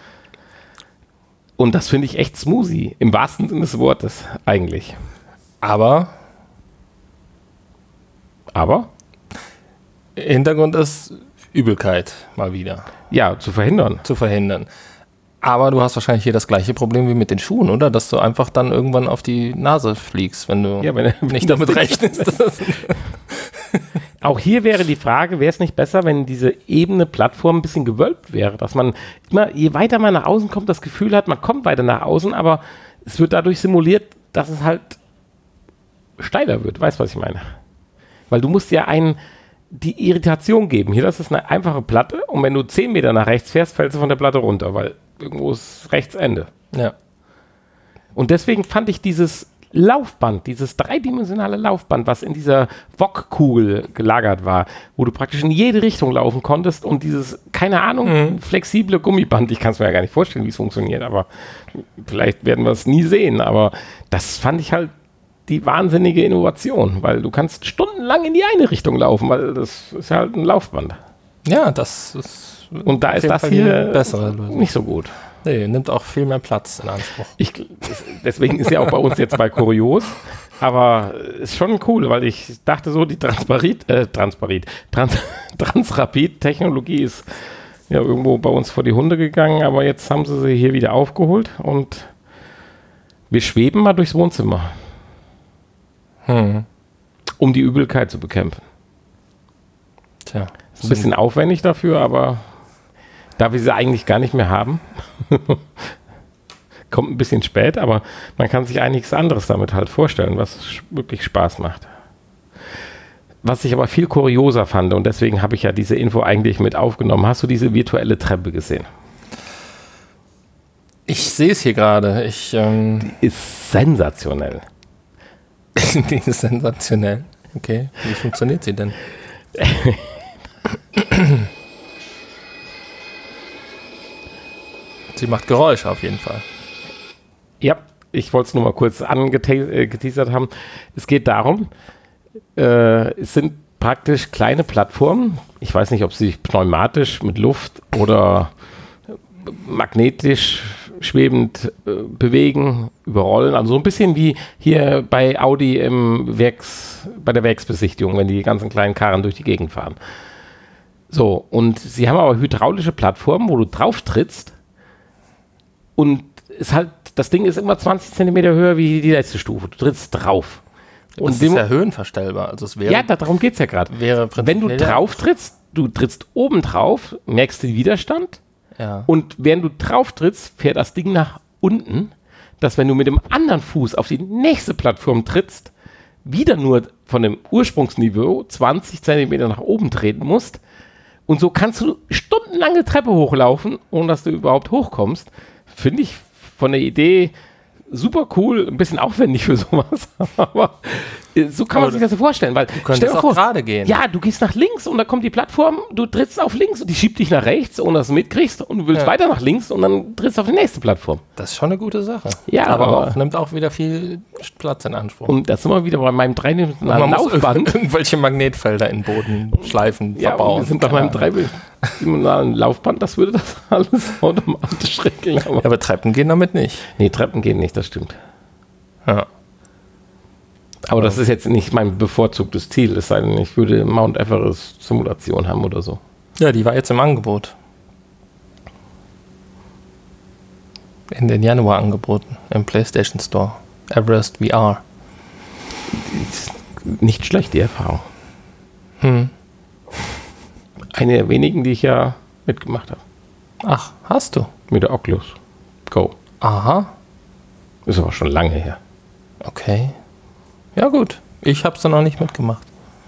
und das finde ich echt smoothie, im wahrsten Sinne des Wortes eigentlich. Aber Aber, Hintergrund ist Übelkeit mal wieder ja, zu verhindern. zu verhindern. Aber du hast wahrscheinlich hier das gleiche Problem wie mit den Schuhen, oder? Dass du einfach dann irgendwann auf die Nase fliegst, wenn du Ja, wenn, nicht damit rechnest. dass- Auch hier wäre die Frage, wäre es nicht besser, wenn diese ebene Plattform ein bisschen gewölbt wäre, dass man immer, je weiter man nach außen kommt, das Gefühl hat, man kommt weiter nach außen, aber es wird dadurch simuliert, dass es halt steiler wird. Weißt du, was ich meine? Weil du musst ja einen, die Irritation geben. Hier, das ist eine einfache Platte und wenn du zehn Meter nach rechts fährst, fällst du von der Platte runter, weil irgendwo ist rechts Ende. ja. Und deswegen fand ich dieses Laufband, dieses dreidimensionale Laufband, was in dieser Wok-Kugel gelagert war, wo du praktisch in jede Richtung laufen konntest und dieses, keine Ahnung, mhm. flexible Gummiband, ich kann es mir ja gar nicht vorstellen, wie es funktioniert, aber vielleicht werden wir es nie sehen, aber das fand ich halt die wahnsinnige Innovation, weil du kannst stundenlang in die eine Richtung laufen, weil das ist ja halt ein Laufband. Ja, das ist und da ist das hier bessere nicht so gut. Nee, nimmt auch viel mehr Platz in Anspruch. Ich, deswegen ist ja auch bei uns jetzt mal kurios, aber ist schon cool, weil ich dachte so, die Transparit, äh, Transparit, Trans, Transrapid-Technologie ist ja irgendwo bei uns vor die Hunde gegangen, aber jetzt haben sie sie hier wieder aufgeholt und wir schweben mal durchs Wohnzimmer, hm. um die Übelkeit zu bekämpfen. Tja. Ist ein bisschen aufwendig dafür, aber da wir sie eigentlich gar nicht mehr haben, kommt ein bisschen spät, aber man kann sich einiges anderes damit halt vorstellen, was wirklich Spaß macht. Was ich aber viel kurioser fand, und deswegen habe ich ja diese Info eigentlich mit aufgenommen, hast du diese virtuelle Treppe gesehen? Ich sehe es hier gerade. Ich, ähm Die ist sensationell. Die ist sensationell. Okay, wie funktioniert sie denn? Sie macht Geräusche auf jeden Fall. Ja, ich wollte es nur mal kurz angeteasert haben. Es geht darum, äh, es sind praktisch kleine Plattformen. Ich weiß nicht, ob sie sich pneumatisch mit Luft oder magnetisch schwebend äh, bewegen, überrollen. Also so ein bisschen wie hier bei Audi im Werks, bei der Werksbesichtigung, wenn die ganzen kleinen Karren durch die Gegend fahren. So, und sie haben aber hydraulische Plattformen, wo du drauf trittst. Und es halt, das Ding ist immer zwanzig Zentimeter höher wie die letzte Stufe. Du trittst drauf. Und das ist ja höhenverstellbar. Also es wäre, ja, darum geht es ja gerade. Wenn du drauf trittst, du trittst oben drauf, merkst du den Widerstand. Ja. Und während du drauf trittst, fährt das Ding nach unten, dass wenn du mit dem anderen Fuß auf die nächste Plattform trittst, wieder nur von dem Ursprungsniveau zwanzig Zentimeter nach oben treten musst. Und so kannst du stundenlange Treppe hochlaufen, ohne dass du überhaupt hochkommst. Finde ich von der Idee super cool, ein bisschen aufwendig für sowas, aber so kann man sich das so vorstellen, weil du könntest auch gerade gehen. Ja, du gehst nach links und dann kommt die Plattform, du trittst auf links und die schiebt dich nach rechts, ohne dass du mitkriegst und du willst ja. weiter nach links und dann trittst du auf die nächste Plattform. Das ist schon eine gute Sache. Ja, aber, aber auch, nimmt auch wieder viel Platz in Anspruch. Und das sind wir wieder bei meinem dreidimensionalen Laufband. Irgendwelche Magnetfelder in Boden schleifen, ja, verbauen. Wir sind bei meinem dreidimensionalen Laufband, das würde das alles automatisch regeln. Aber, ja, aber Treppen gehen damit nicht. Nee, Treppen gehen nicht, das stimmt. Ja. Aber das ist jetzt nicht mein bevorzugtes Ziel, es sei denn, ich würde Mount Everest Simulation haben oder so. Ja, die war jetzt im Angebot. In den Januar angeboten, im PlayStation Store. Everest V R. Nicht schlecht, die Erfahrung. Hm. Eine der wenigen, die ich ja mitgemacht habe. Ach, hast du? Mit der Oculus Go. Aha. Ist aber schon lange her. Okay. Ja gut, ich habe es noch nicht mitgemacht.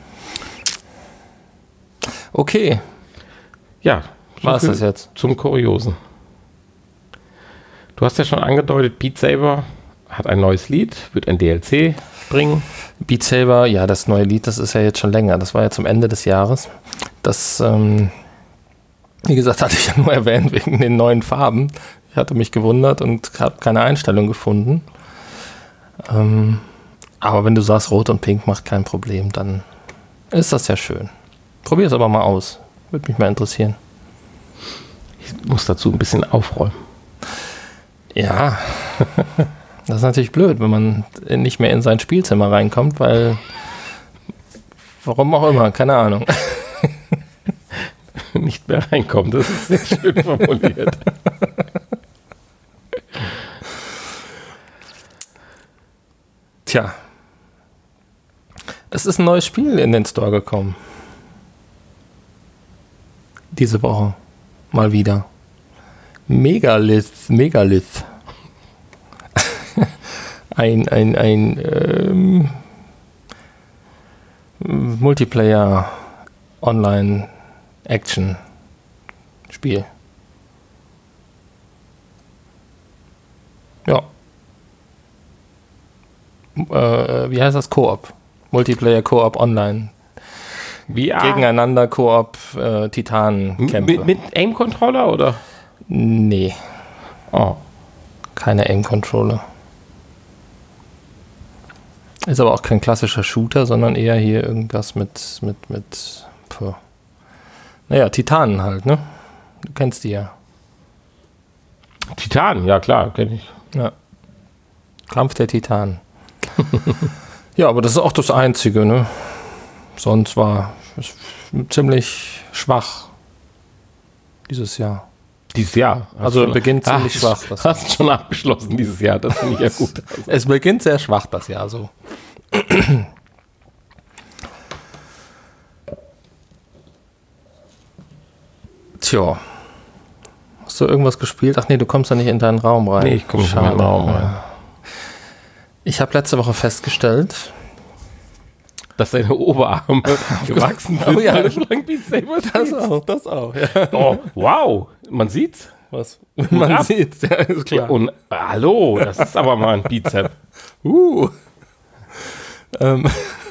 Okay. Ja. Was ist das jetzt? Zum Kuriosen. Du hast ja schon angedeutet, Beat Saber hat ein neues Lied, wird ein D L C bringen. Beat Saber, ja, das neue Lied, das ist ja jetzt schon länger. Das war ja zum Ende des Jahres. Das, ähm, wie gesagt, hatte ich ja nur erwähnt wegen den neuen Farben. Ich hatte mich gewundert und habe keine Einstellung gefunden. Ähm, aber wenn du sagst, Rot und Pink macht kein Problem, dann ist das ja schön. Probier es aber mal aus. Würde mich mal interessieren. Ich muss dazu ein bisschen aufräumen. Ja, das ist natürlich blöd, wenn man nicht mehr in sein Spielzimmer reinkommt, weil, warum auch immer, keine Ahnung. Nicht mehr reinkommt, das ist sehr schön formuliert. Tja, es ist ein neues Spiel in den Store gekommen. Diese Woche. Mal wieder. Megalith. Megalith. ein ein, ein ähm, Multiplayer Online Action Spiel. Ja. äh, wie heißt das? Koop. Multiplayer Koop online. V R? Gegeneinander Koop äh, Titanenkämpfe. Mit, mit Aim-Controller oder? Nee. Oh. Keine Aim-Controller. Ist aber auch kein klassischer Shooter, sondern eher hier irgendwas mit, mit, mit, puh. Naja, Titanen halt, ne? Du kennst die ja. Titan, ja klar, kenne ich. Ja. Kampf der Titanen. Ja, aber das ist auch das Einzige, ne? Sonst war es ziemlich schwach dieses Jahr. Dieses Jahr? Also beginnt ziemlich ah, schwach. Das hast schon abgeschlossen dieses Jahr, das finde ich ja gut. Also. Es beginnt sehr schwach das Jahr so. Tja. Hast du irgendwas gespielt? Ach nee, du kommst ja nicht in deinen Raum rein. Nee, ich komme nicht in meinen Raum rein. Ich habe letzte Woche festgestellt, dass deine Oberarme gewachsen sind. Oh ja, weil du schon lang Beat Saber das auch, das auch. Ja. Oh, wow, man sieht's. Was? Man Ab. sieht's, ja, ist klar. Und hallo, das ist aber mal ein Bizep. Uh. ähm,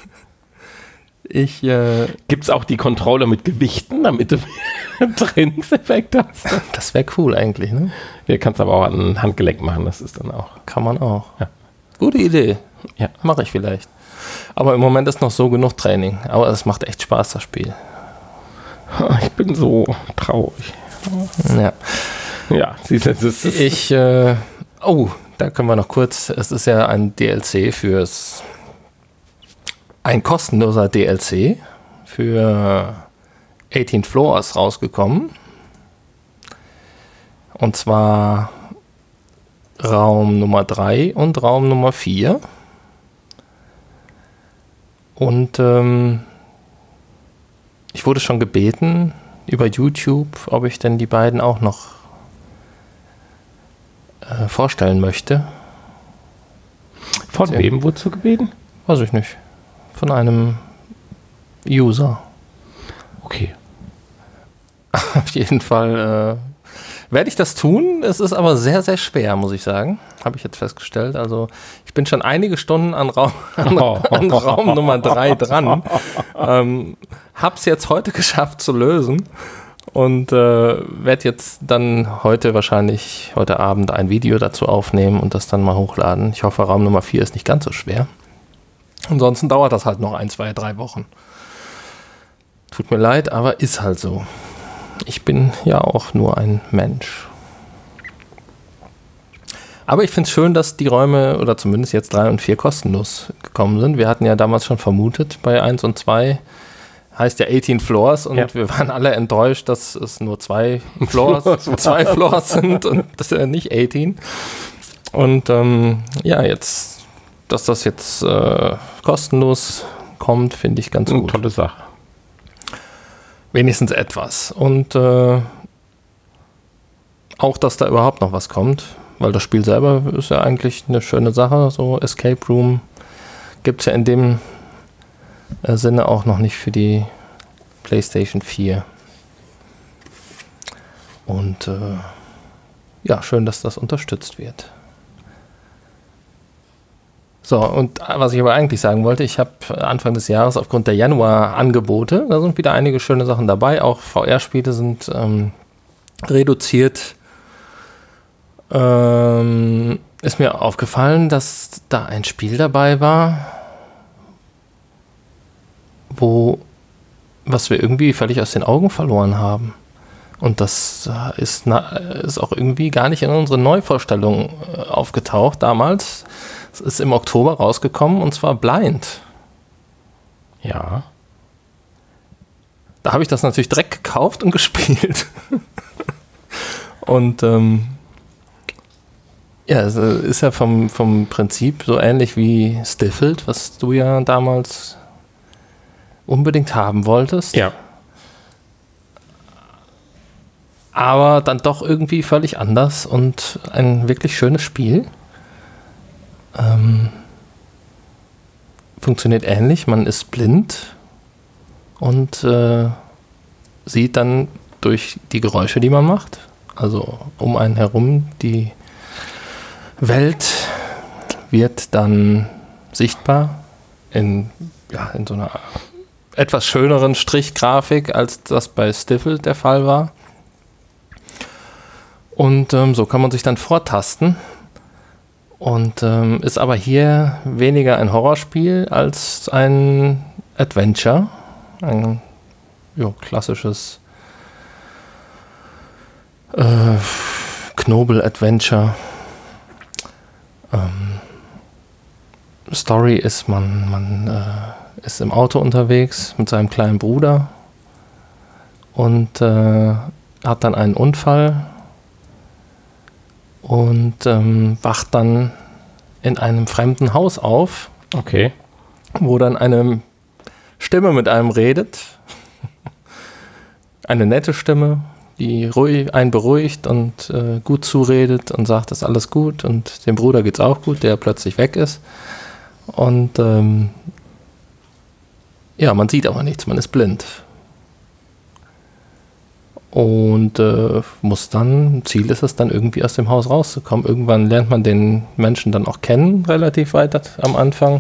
ich, äh, Gibt's auch die Controller mit Gewichten, damit du einen Trainingseffekt hast? Das wäre cool eigentlich, ne? Ja, kannst aber auch an ein Handgelenk machen, das ist dann auch. Kann man auch. Ja. Gute Idee. Ja. Mache ich vielleicht. Aber im Moment ist noch so genug Training. Aber es macht echt Spaß, das Spiel. Ich bin so traurig. Ja. Ja, siehst du, das ist. Ich, äh, oh, da können wir noch kurz, es ist ja ein D L C fürs, ein kostenloser D L C für achtzehn Floors rausgekommen. Und zwar Raum Nummer drei und Raum Nummer vier. Und ähm, ich wurde schon gebeten über YouTube, ob ich denn die beiden auch noch äh, vorstellen möchte. Von Ja. wem wurdest du gebeten? Weiß ich nicht. Von einem User. Okay. Auf jeden Fall äh, werde ich das tun. Es ist aber sehr, sehr schwer, muss ich sagen. Habe ich jetzt festgestellt. Also ich bin schon einige Stunden an Raum, an, an Raum Nummer drei dran. Ähm, hab's jetzt heute geschafft zu lösen. Und äh, werde jetzt dann heute wahrscheinlich, heute Abend ein Video dazu aufnehmen und das dann mal hochladen. Ich hoffe, Raum Nummer vier ist nicht ganz so schwer. Ansonsten dauert das halt noch ein, zwei, drei Wochen. Tut mir leid, aber ist halt so. Ich bin ja auch nur ein Mensch. Aber ich finde es schön, dass die Räume, oder zumindest jetzt drei und vier kostenlos gekommen sind. Wir hatten ja damals schon vermutet, bei eins und zwei heißt ja achtzehn Floors und ja. wir waren alle enttäuscht, dass es nur zwei Floors, zwei Floors sind und das ist ja nicht achtzehn. Und ähm, ja, jetzt, dass das jetzt äh, kostenlos kommt, finde ich ganz gut. Tolle Sache. Wenigstens etwas. Und äh, auch, dass da überhaupt noch was kommt, weil das Spiel selber ist ja eigentlich eine schöne Sache. So Escape Room gibt es ja in dem äh, Sinne auch noch nicht für die PlayStation vier. Und äh, ja, schön, dass das unterstützt wird. So, und was ich aber eigentlich sagen wollte, ich habe Anfang des Jahres aufgrund der Januar-Angebote, da sind wieder einige schöne Sachen dabei, auch V R-Spiele sind ähm, reduziert. Ähm, ist mir aufgefallen, dass da ein Spiel dabei war, wo, was wir irgendwie völlig aus den Augen verloren haben. Und das ist, na, ist auch irgendwie gar nicht in unseren Neuvorstellungen äh, aufgetaucht damals. Es ist im Oktober rausgekommen und zwar Blind. Ja. Da habe ich das natürlich direkt gekauft und gespielt. und ähm, ja, es ist ja vom, vom Prinzip so ähnlich wie Stifled, was du ja damals unbedingt haben wolltest. Ja. Aber dann doch irgendwie völlig anders und ein wirklich schönes Spiel. Ähm, funktioniert ähnlich, man ist blind und äh, sieht dann durch die Geräusche, die man macht, also um einen herum, die Welt wird dann sichtbar in, ja, in so einer etwas schöneren Strichgrafik, als das bei Stifelt der Fall war. Und ähm, so kann man sich dann vortasten. Und ähm, ist aber hier weniger ein Horrorspiel als ein Adventure. Ein jo, klassisches äh, Knobel-Adventure. Ähm, Story ist, man, man äh, ist im Auto unterwegs mit seinem kleinen Bruder und äh, hat dann einen Unfall und ähm, wacht dann in einem fremden Haus auf, okay, wo dann eine Stimme mit einem redet. Eine nette Stimme, die ruhig, einen beruhigt und äh, gut zuredet und sagt, das ist alles gut und dem Bruder geht's auch gut, der plötzlich weg ist. Und ähm, ja, man sieht aber nichts, man ist blind. Und äh, muss dann, Ziel ist es dann irgendwie aus dem Haus rauszukommen. Irgendwann lernt man den Menschen dann auch kennen, relativ weit am Anfang.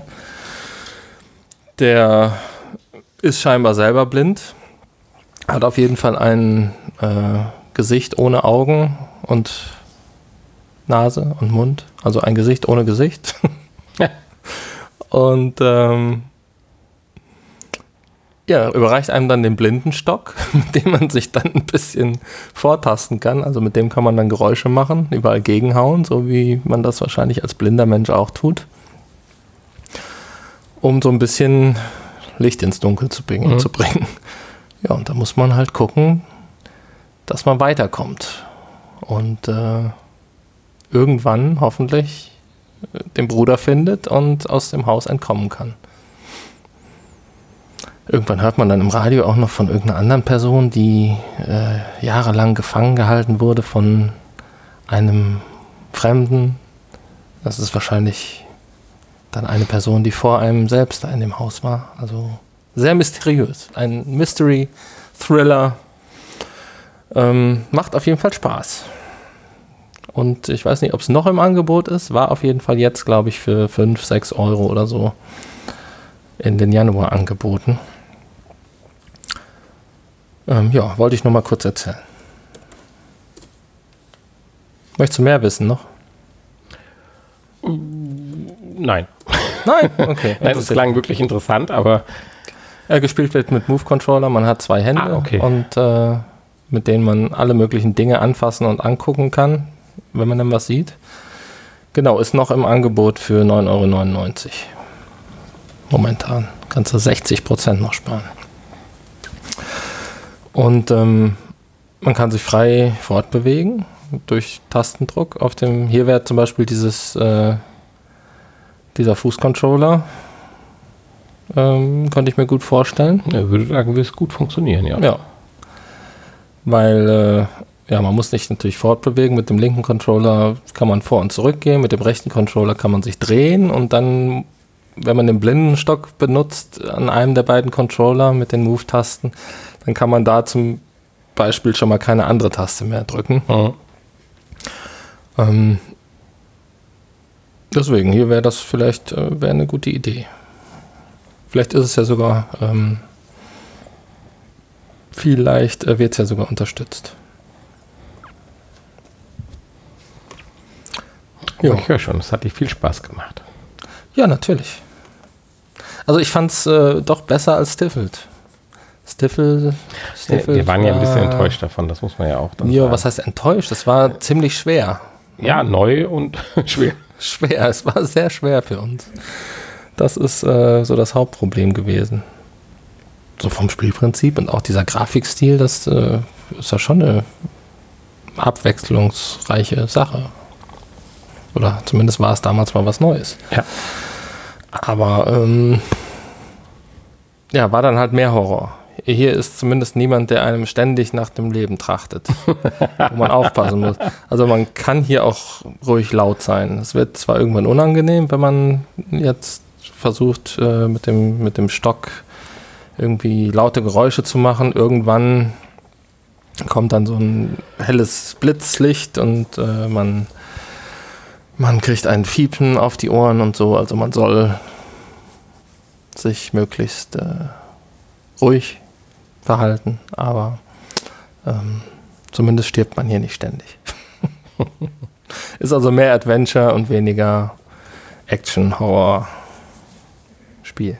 Der ist scheinbar selber blind, hat auf jeden Fall ein äh, Gesicht ohne Augen und Nase und Mund, also ein Gesicht ohne Gesicht. Und ähm, ja, überreicht einem dann den Blindenstock, mit dem man sich dann ein bisschen vortasten kann. Also mit dem kann man dann Geräusche machen, überall gegenhauen, so wie man das wahrscheinlich als blinder Mensch auch tut. Um so ein bisschen Licht ins Dunkel zu bringen. Mhm. Zu bringen. Ja, und da muss man halt gucken, dass man weiterkommt. Und äh, irgendwann hoffentlich den Bruder findet und aus dem Haus entkommen kann. Irgendwann hört man dann im Radio auch noch von irgendeiner anderen Person, die äh, jahrelang gefangen gehalten wurde von einem Fremden. Das ist wahrscheinlich dann eine Person, die vor einem selbst da in dem Haus war. Also sehr mysteriös. Ein Mystery-Thriller. Ähm, macht auf jeden Fall Spaß. Und ich weiß nicht, ob es noch im Angebot ist. War auf jeden Fall jetzt, glaube ich, für fünf, sechs Euro oder so in den Januar angeboten. Ähm, ja, wollte ich nur mal kurz erzählen. Möchtest du mehr wissen noch? Nein. Nein? Okay. Nein, das klang wirklich interessant, aber... Ja, gespielt wird mit Move-Controller. Man hat zwei Hände ah, okay. und äh, mit denen man alle möglichen Dinge anfassen und angucken kann, wenn man dann was sieht. Genau, ist noch im Angebot für neun Euro neunundneunzig. Momentan. Kannst du sechzig Prozent noch sparen. Und ähm, man kann sich frei fortbewegen durch Tastendruck. Auf dem, hier wäre zum Beispiel dieses, äh, dieser Fußcontroller. Ähm, konnte ich mir gut vorstellen. Ja, würde sagen, würde es gut funktionieren, ja. Ja. Weil, äh, ja, man muss sich natürlich fortbewegen. Mit dem linken Controller kann man vor und zurück gehen. Mit dem rechten Controller kann man sich drehen und dann, wenn man den Blindenstock benutzt an einem der beiden Controller mit den Move-Tasten, dann kann man da zum Beispiel schon mal keine andere Taste mehr drücken. Mhm. Ähm, deswegen, hier wäre das vielleicht äh, wäre eine gute Idee. Vielleicht ist es ja sogar, ähm, vielleicht äh, wird es ja sogar unterstützt. Ja. Ich höre schon, es hat dir viel Spaß gemacht. Ja, natürlich. Also ich fand es äh, doch besser als Stifelt. Stifel, Stifel. Wir waren ja ein bisschen enttäuscht davon, das muss man ja auch dann Ja, sagen. was heißt enttäuscht? Das war ziemlich schwer. Ja, neu und schwer. Schwer, es war sehr schwer für uns. Das ist äh, so das Hauptproblem gewesen. So vom Spielprinzip und auch dieser Grafikstil, das äh, ist ja schon eine abwechslungsreiche Sache. Oder zumindest war es damals mal was Neues. Ja. Aber ähm, ja, war dann halt mehr Horror. Hier ist zumindest niemand, der einem ständig nach dem Leben trachtet, wo man aufpassen muss. Also man kann hier auch ruhig laut sein. Es wird zwar irgendwann unangenehm, wenn man jetzt versucht, äh, mit dem, mit dem Stock irgendwie laute Geräusche zu machen. Irgendwann kommt dann so ein helles Blitzlicht und äh, man, man kriegt ein Fiepen auf die Ohren und so. Also man soll sich möglichst äh, ruhig verhalten, aber ähm, zumindest stirbt man hier nicht ständig. Ist also mehr Adventure und weniger Action-Horror-Spiel.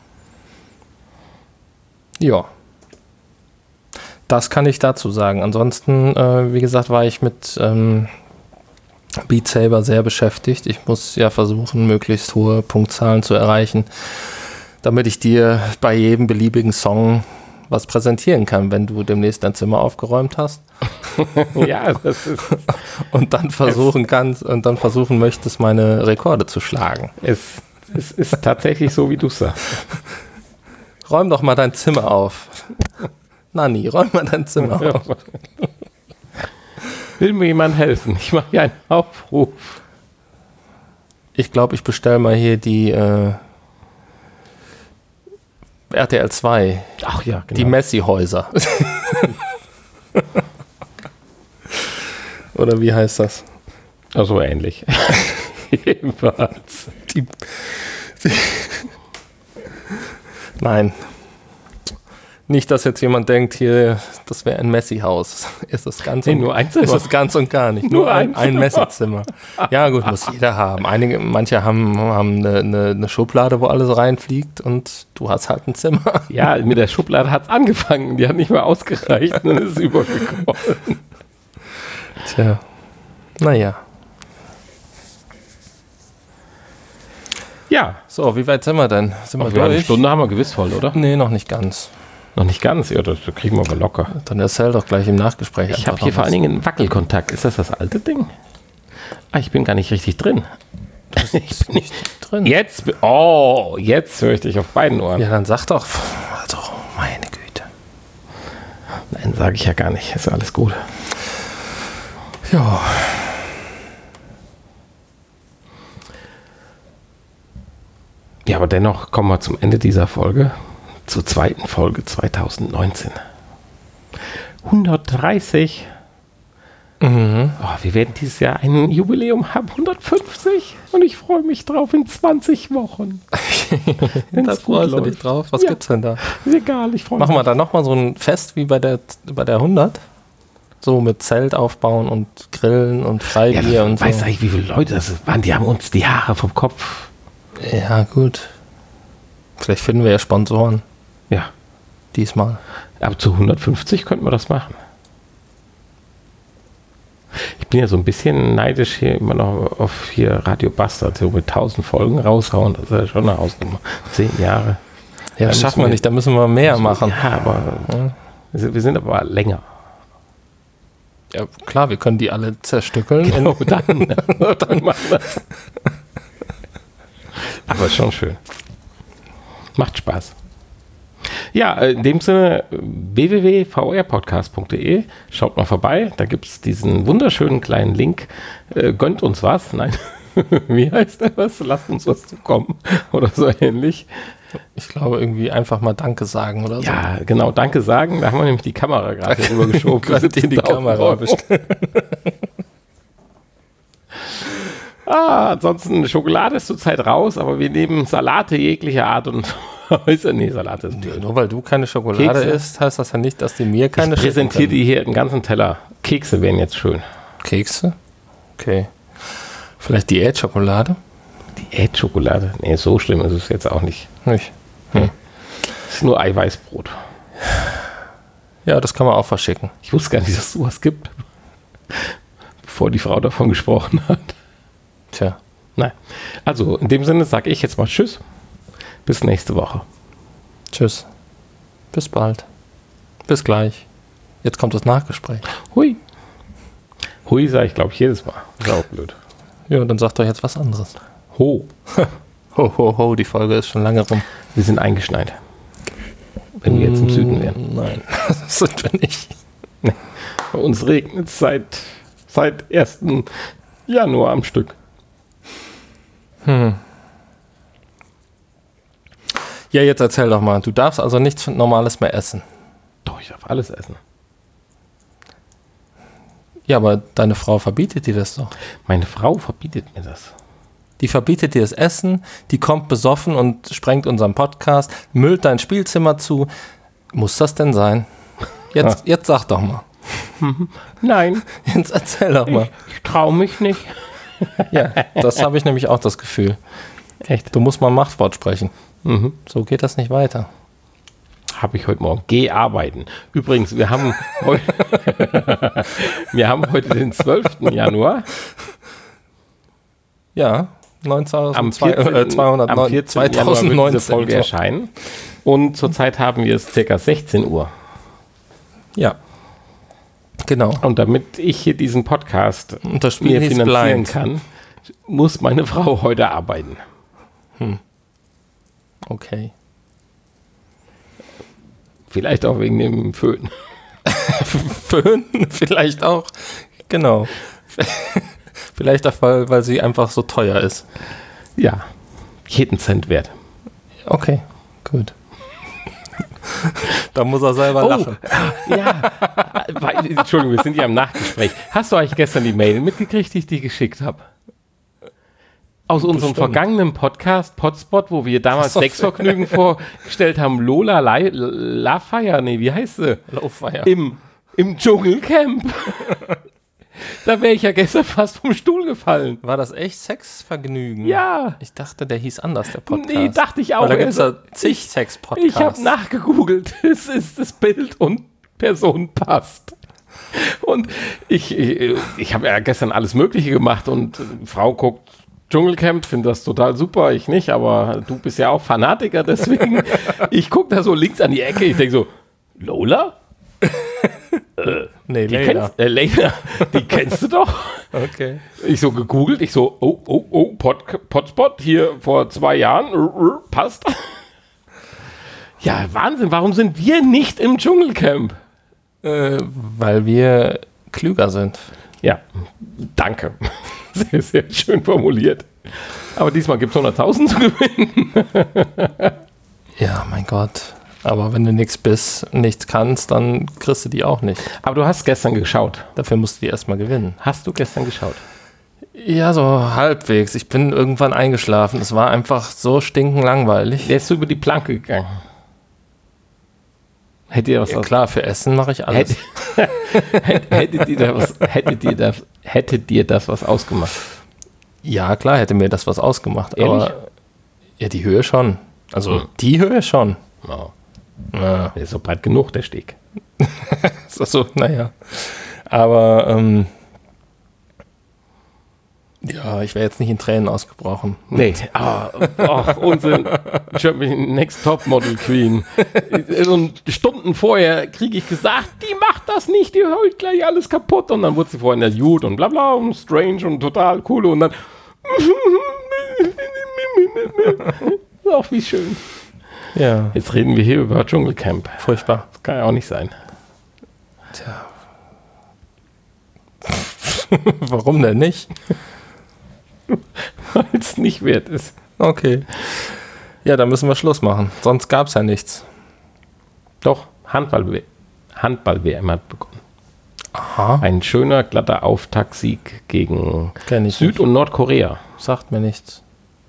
Ja. Das kann ich dazu sagen. Ansonsten, äh, wie gesagt, war ich mit ähm, Beat Saber sehr beschäftigt. Ich muss ja versuchen, möglichst hohe Punktzahlen zu erreichen, damit ich dir bei jedem beliebigen Song was präsentieren kann, wenn du demnächst dein Zimmer aufgeräumt hast. Ja, das ist... und dann versuchen kannst und dann versuchen möchtest, meine Rekorde zu schlagen. Es, es ist tatsächlich so, wie du sagst. Räum doch mal dein Zimmer auf. Nani, räum mal dein Zimmer auf. Will mir jemand helfen? Ich mache hier einen Aufruf. Ich glaube, ich bestelle mal hier die äh, R T L zwei. Ach ja, genau. Die Messi-Häuser. Oder wie heißt das? Also ähnlich. Jedenfalls. Die, die Nein. Nicht, dass jetzt jemand denkt, hier, das wäre ein Messi-Haus. Ist das ganz nee, und, nur ein Zimmer. Ist das ganz und gar nicht. Nur, nur ein, ein, ein Messi-Zimmer. Ja gut, muss jeder haben. Einige, manche haben, haben eine, eine, eine Schublade, wo alles reinfliegt und du hast halt ein Zimmer. Ja, mit der Schublade hat es angefangen. Die hat nicht mehr ausgereicht und ist übergekommen. Tja, naja. Ja. So, wie weit sind wir denn? Sind wir wir durch? Eine Stunde haben wir gewiss voll, oder? Nee, noch nicht ganz. Noch nicht ganz? Ja, das kriegen wir aber locker. Dann erzähl doch gleich im Nachgespräch. Ich habe hier vor allen Dingen einen Wackelkontakt. Ist das das alte Ding? Ah, ich bin gar nicht richtig drin. Ich bin nicht drin. Jetzt, oh, jetzt höre ich dich auf beiden Ohren. Ja, dann sag doch. Also, meine Güte. Nein, sage ich ja gar nicht. Ist alles gut. Ja. Ja, aber dennoch kommen wir zum Ende dieser Folge. Zur zweiten Folge zwanzig neunzehn. hundertdreißig. Mhm. Oh, wir werden dieses Jahr ein Jubiläum haben. hundertfünfzig. Und ich freue mich drauf in zwanzig Wochen. Da freust du dich drauf. Was ja. gibt's denn da? Ist egal, ich freue mich. Machen wir da nochmal so ein Fest wie bei der, bei der hundert? So mit Zelt aufbauen und Grillen und Freibier ja, und so. Weißt du eigentlich, wie viele Leute das waren? Die haben uns die Haare vom Kopf. Ja, gut. Vielleicht finden wir ja Sponsoren. Ja. Diesmal. Aber zu hundertfünfzig könnten wir das machen. Ich bin ja so ein bisschen neidisch hier immer noch auf hier Radio Bastard, so mit tausend Folgen raushauen. Das ist ja schon eine Hausnummer. Zehn Jahre. Ja, das schaffen wir nicht, da müssen wir mehr also, machen. Ja, aber ja. wir sind aber länger. Ja, klar, wir können die alle zerstückeln. Genau, dann, dann machen wir das. Aber ist schon schön. Macht Spaß. Ja, in dem Sinne, w w w punkt v r podcast punkt d e. Schaut mal vorbei. Da gibt es diesen wunderschönen kleinen Link. Äh, gönnt uns was. Nein, wie heißt der was? Lasst uns was zukommen. Oder so ähnlich. Ich glaube, irgendwie einfach mal Danke sagen oder so. Ja, genau, Danke sagen. Da haben wir nämlich die Kamera gerade rüber geschoben. Könnt ihr die Kamera bestellen. Ah, ansonsten, Schokolade ist zurzeit raus, aber wir nehmen Salate jeglicher Art und Weise. Nee, Salate ist nee, nur weil du keine Schokolade Kekse. isst, heißt das ja nicht, dass die mir keine Ich präsentiere die hier einen ganzen Teller. Kekse wären jetzt schön. Kekse? Okay. Vielleicht Diät-Schokolade? Diät-Schokolade? Nee, so schlimm ist es jetzt auch nicht. Nicht? Hm. Es ist nur Eiweißbrot. Ja, das kann man auch verschicken. Ich wusste gar nicht, dass es sowas gibt. Bevor die Frau davon gesprochen hat. Tja. Nein. Also, in dem Sinne sage ich jetzt mal Tschüss. Bis nächste Woche. Tschüss. Bis bald. Bis gleich. Jetzt kommt das Nachgespräch. Hui. Hui sage ich, glaube ich, jedes Mal. Ist auch blöd. Ja, dann sagt doch jetzt was anderes. Ho. Ho, ho, ho, die Folge ist schon lange rum. Wir sind eingeschneit. Wenn wir jetzt im Süden wären. Nein, das sind wir nicht. Nee. Bei uns regnet es seit, seit ersten Januar am Stück. Hm. Ja, jetzt erzähl doch mal. Du darfst also nichts Normales mehr essen. Doch, ich darf alles essen. Ja, aber deine Frau verbietet dir das doch. Meine Frau verbietet mir das. Die verbietet dir das Essen, die kommt besoffen und sprengt unseren Podcast, müllt dein Spielzimmer zu. Muss das denn sein? Jetzt, jetzt sag doch mal. Nein. Jetzt erzähl doch mal. Ich, ich traue mich nicht. Ja, das habe ich nämlich auch das Gefühl. Echt? Du musst mal Machtwort sprechen. Mhm. So geht das nicht weiter. Habe ich heute Morgen. Geh arbeiten. Übrigens, wir haben heute, wir haben heute den zwölften Januar. Ja, neunzehnten, Am vierzehnten. Äh, zweihundert, am vierzehnten Januar wird diese Folge erscheinen. Und zurzeit haben wir es ca. sechzehn Uhr. Ja, genau. Und damit ich hier diesen Podcast Und das Spiel mir hieß finanzieren Blind. kann, muss meine Frau heute arbeiten. Hm. Okay. Vielleicht auch wegen dem Föhn. Föhn vielleicht auch. Genau. Vielleicht auch, weil, weil sie einfach so teuer ist. Ja, jeden Cent wert. Okay, gut. Da muss er selber Oh, lachen. ja. Weil- Entschuldigung, wir sind ja im Nachgespräch. Hast du eigentlich gestern die Mail mitgekriegt, die ich dir geschickt habe? Aus unserem Bestimmt. vergangenen Podcast, Potspot, wo wir damals Ach so. Sexvergnügen vorgestellt haben, Lola La, La Fire, nee, wie heißt sie? Laufweier. Im, im Dschungelcamp. Da wäre ich ja gestern fast vom Stuhl gefallen. War das echt Sexvergnügen? Ja. Ich dachte, der hieß anders, der Podcast. Nee, dachte ich auch. Weil da gibt es Also, ja zig Sex-Podcasts. Ich habe nachgegoogelt. Es ist das Bild und Person passt. Und ich, ich, ich habe ja gestern alles Mögliche gemacht und äh, Frau guckt Dschungelcamp, finde das total super, ich nicht, aber du bist ja auch Fanatiker, deswegen, ich gucke da so links an die Ecke, ich denke so, Lola? äh, Nee, die Leila. kennst, äh, Leila, die kennst du doch. Okay. Ich so gegoogelt, ich so, oh, oh, oh, Pod, Potspot, hier vor zwei Jahren, uh, uh, passt. Ja, Wahnsinn, warum sind wir nicht im Dschungelcamp? Äh, weil wir klüger sind. Ja, danke. Sehr, sehr schön formuliert. Aber diesmal gibt es hunderttausend zu gewinnen. Ja, mein Gott. Aber wenn du nichts bist, nichts kannst, dann kriegst du die auch nicht. Aber du hast gestern geschaut. Dafür musst du die erstmal gewinnen. Hast du gestern geschaut? Ja, so halbwegs. Ich bin irgendwann eingeschlafen. Es war einfach so stinkend langweilig. Der ist so über die Planke gegangen. Hättet ihr was Ja, aus- klar, für Essen mache ich alles. Hätt- hättet, ihr da was, hättet, ihr das, hättet ihr das was ausgemacht? Ja, klar, hätte mir das was ausgemacht. Ehrlich? Aber ja, die Höhe schon. Also Hm. die Höhe schon. Oh, Ja. der ist so breit genug, der Steg. Also, naja. Aber ähm, ja, ich wäre jetzt nicht in Tränen ausgebrochen. Nee, ah, ach, Unsinn. Ich hab mich Next Top Model Queen. So Stunden vorher kriege ich gesagt, die macht das nicht, die holt gleich alles kaputt. Und dann wurde sie vorhin der Jude und bla bla und strange und total cool. Und dann. Ach, wie schön. Ja, Jetzt reden wir hier über Dschungelcamp. furchtbar. Das kann ja auch nicht sein. Tja. Warum denn nicht? Weil es nicht wert ist. Okay. Ja, dann müssen wir Schluss machen. Sonst gab es ja nichts. Doch, Handball-W Handball-W M hat begonnen. Aha. Ein schöner, glatter Auftaktsieg gegen Kenn ich Süd- nicht. und Nordkorea. Sagt mir nichts.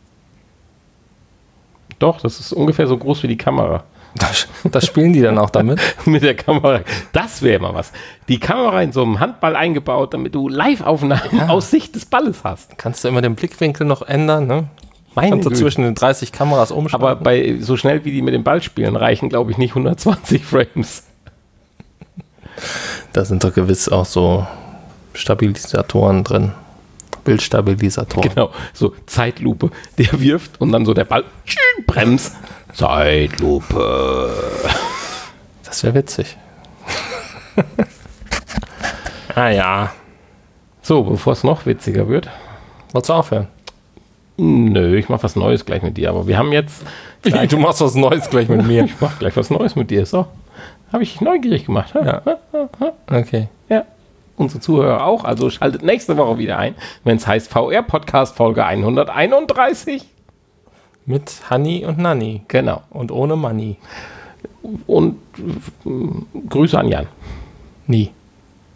Doch, das ist ungefähr so groß wie die Kamera. Das, das spielen die dann auch damit? Mit der Kamera. Das wäre mal was. Die Kamera in so einem Handball eingebaut, damit du Live-Aufnahmen Ja. aus Sicht des Balles hast. Kannst du immer den Blickwinkel noch ändern, ne? Meine Kannst du Güte. zwischen den dreißig Kameras umschalten. Aber bei so schnell wie die mit dem Ball spielen, reichen, glaube ich, nicht hundertzwanzig Frames. Da sind doch gewiss auch so Stabilisatoren drin. Bildstabilisatoren. Genau, so Zeitlupe. Der wirft und dann so der Ball bremst. Zeitlupe. Das wäre witzig. Ah ja. So, bevor es noch witziger wird. Wolltest du aufhören? Nö, ich mache was Neues gleich mit dir. Aber wir haben jetzt. Du machst was Neues gleich mit mir. Ich mache gleich was Neues mit dir. So. Habe ich neugierig gemacht. Ja. Okay. Ja. Unsere Zuhörer auch. Also schaltet nächste Woche wieder ein, wenn es heißt V R-Podcast Folge hunderteinunddreißig. Mit Hanni und Nanni. Genau. Und ohne Money. Und äh, Grüße an Jan. Nie.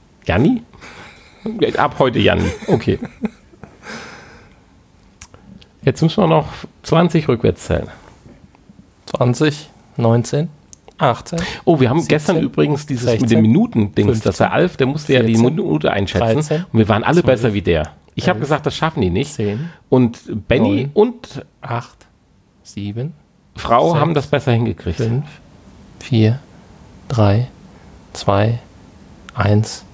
Janni? Ab heute Janni. Okay. Jetzt müssen wir noch zwanzig rückwärts zählen. zwanzig, neunzehn, achtzehn. Oh, wir haben siebzehn, gestern übrigens dieses sechzehn, mit den Minuten-Dings, fünfzehn, dass der Alf, der musste ja die vierzehn, Minute einschätzen dreizehn, und wir waren alle zwölf, besser wie der. Ich habe elf, gesagt, das schaffen die nicht. zehn, Und Benny neun, und acht, sieben, Frau sechs, haben das besser hingekriegt. fünf, vier, drei, zwei, eins,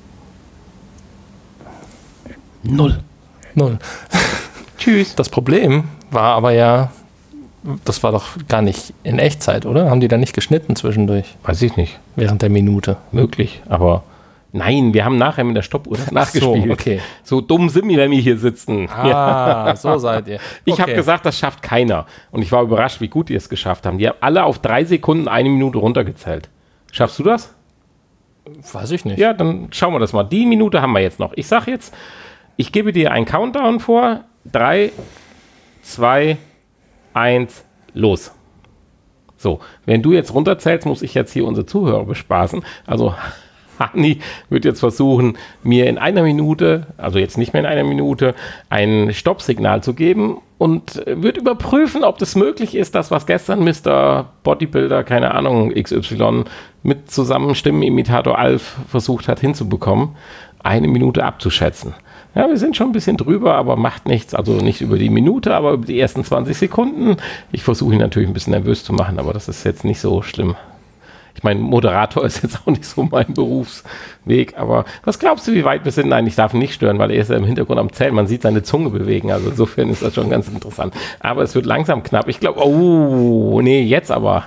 Null. null. Tschüss. Das Problem war aber ja, das war doch gar nicht in Echtzeit, oder? Haben die da nicht geschnitten zwischendurch, Weiß ich nicht. während der Minute? Möglich, aber nein, wir haben nachher mit der Stoppuhr das nachgespielt. So, okay. So dumm sind wir, wenn wir hier sitzen. Ah, so seid ihr. Ich Okay. habe gesagt, das schafft keiner. Und ich war überrascht, wie gut die es geschafft haben. Die haben alle auf drei Sekunden eine Minute runtergezählt. Schaffst du das? Weiß ich nicht. Ja, dann schauen wir das mal. Die Minute haben wir jetzt noch. Ich sage jetzt, ich gebe dir einen Countdown vor. Drei, zwei, eins, los. So, wenn du jetzt runterzählst, muss ich jetzt hier unsere Zuhörer bespaßen. Also Hani wird jetzt versuchen, mir in einer Minute, also jetzt nicht mehr in einer Minute, ein Stoppsignal zu geben und wird überprüfen, ob das möglich ist, das, was gestern Mister Bodybuilder, keine Ahnung, X Y, mit Zusammenstimmenimitator Alf versucht hat hinzubekommen, eine Minute abzuschätzen. Ja, wir sind schon ein bisschen drüber, aber macht nichts. Also nicht über die Minute, aber über die ersten zwanzig Sekunden. Ich versuche ihn natürlich ein bisschen nervös zu machen, aber das ist jetzt nicht so schlimm. Ich meine, Moderator ist jetzt auch nicht so mein Berufsweg, aber was glaubst du, wie weit wir sind? Nein, ich darf ihn nicht stören, weil er ist ja im Hintergrund am Zählen. Man sieht seine Zunge bewegen, also insofern ist das schon ganz interessant. Aber es wird langsam knapp. Ich glaube, oh, nee, jetzt aber.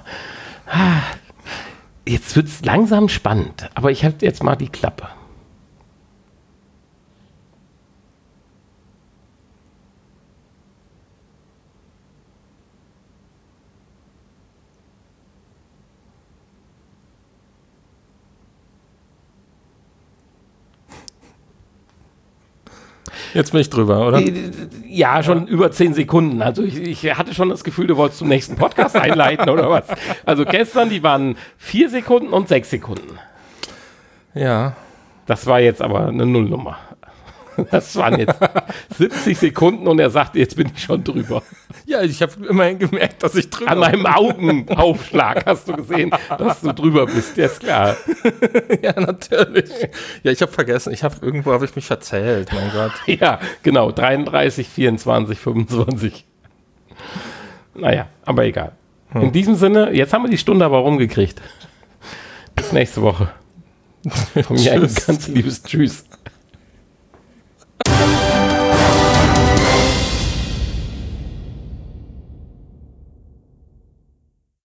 Jetzt wird es langsam spannend, aber ich halte jetzt mal die Klappe. Jetzt bin ich drüber, oder? Ja, schon über zehn Sekunden. Also ich, ich hatte schon das Gefühl, du wolltest zum nächsten Podcast einleiten oder was. Also gestern, die waren vier Sekunden und sechs Sekunden. Ja. Das war jetzt aber eine Nullnummer. Das waren jetzt siebzig Sekunden und er sagte, jetzt bin ich schon drüber. Ja, ich habe immerhin gemerkt, dass ich drüber An meinem Augenaufschlag hast du gesehen, dass du drüber bist. Ja, ist klar. Ja, natürlich. Ja, ich habe vergessen. Ich habe irgendwo habe ich mich verzählt, mein Gott. Ja, genau. dreiunddreißig, vierundzwanzig, fünfundzwanzig. Naja, aber egal. Hm. In diesem Sinne, jetzt haben wir die Stunde aber rumgekriegt. Bis nächste Woche. Von mir ein ganz liebes Tschüss.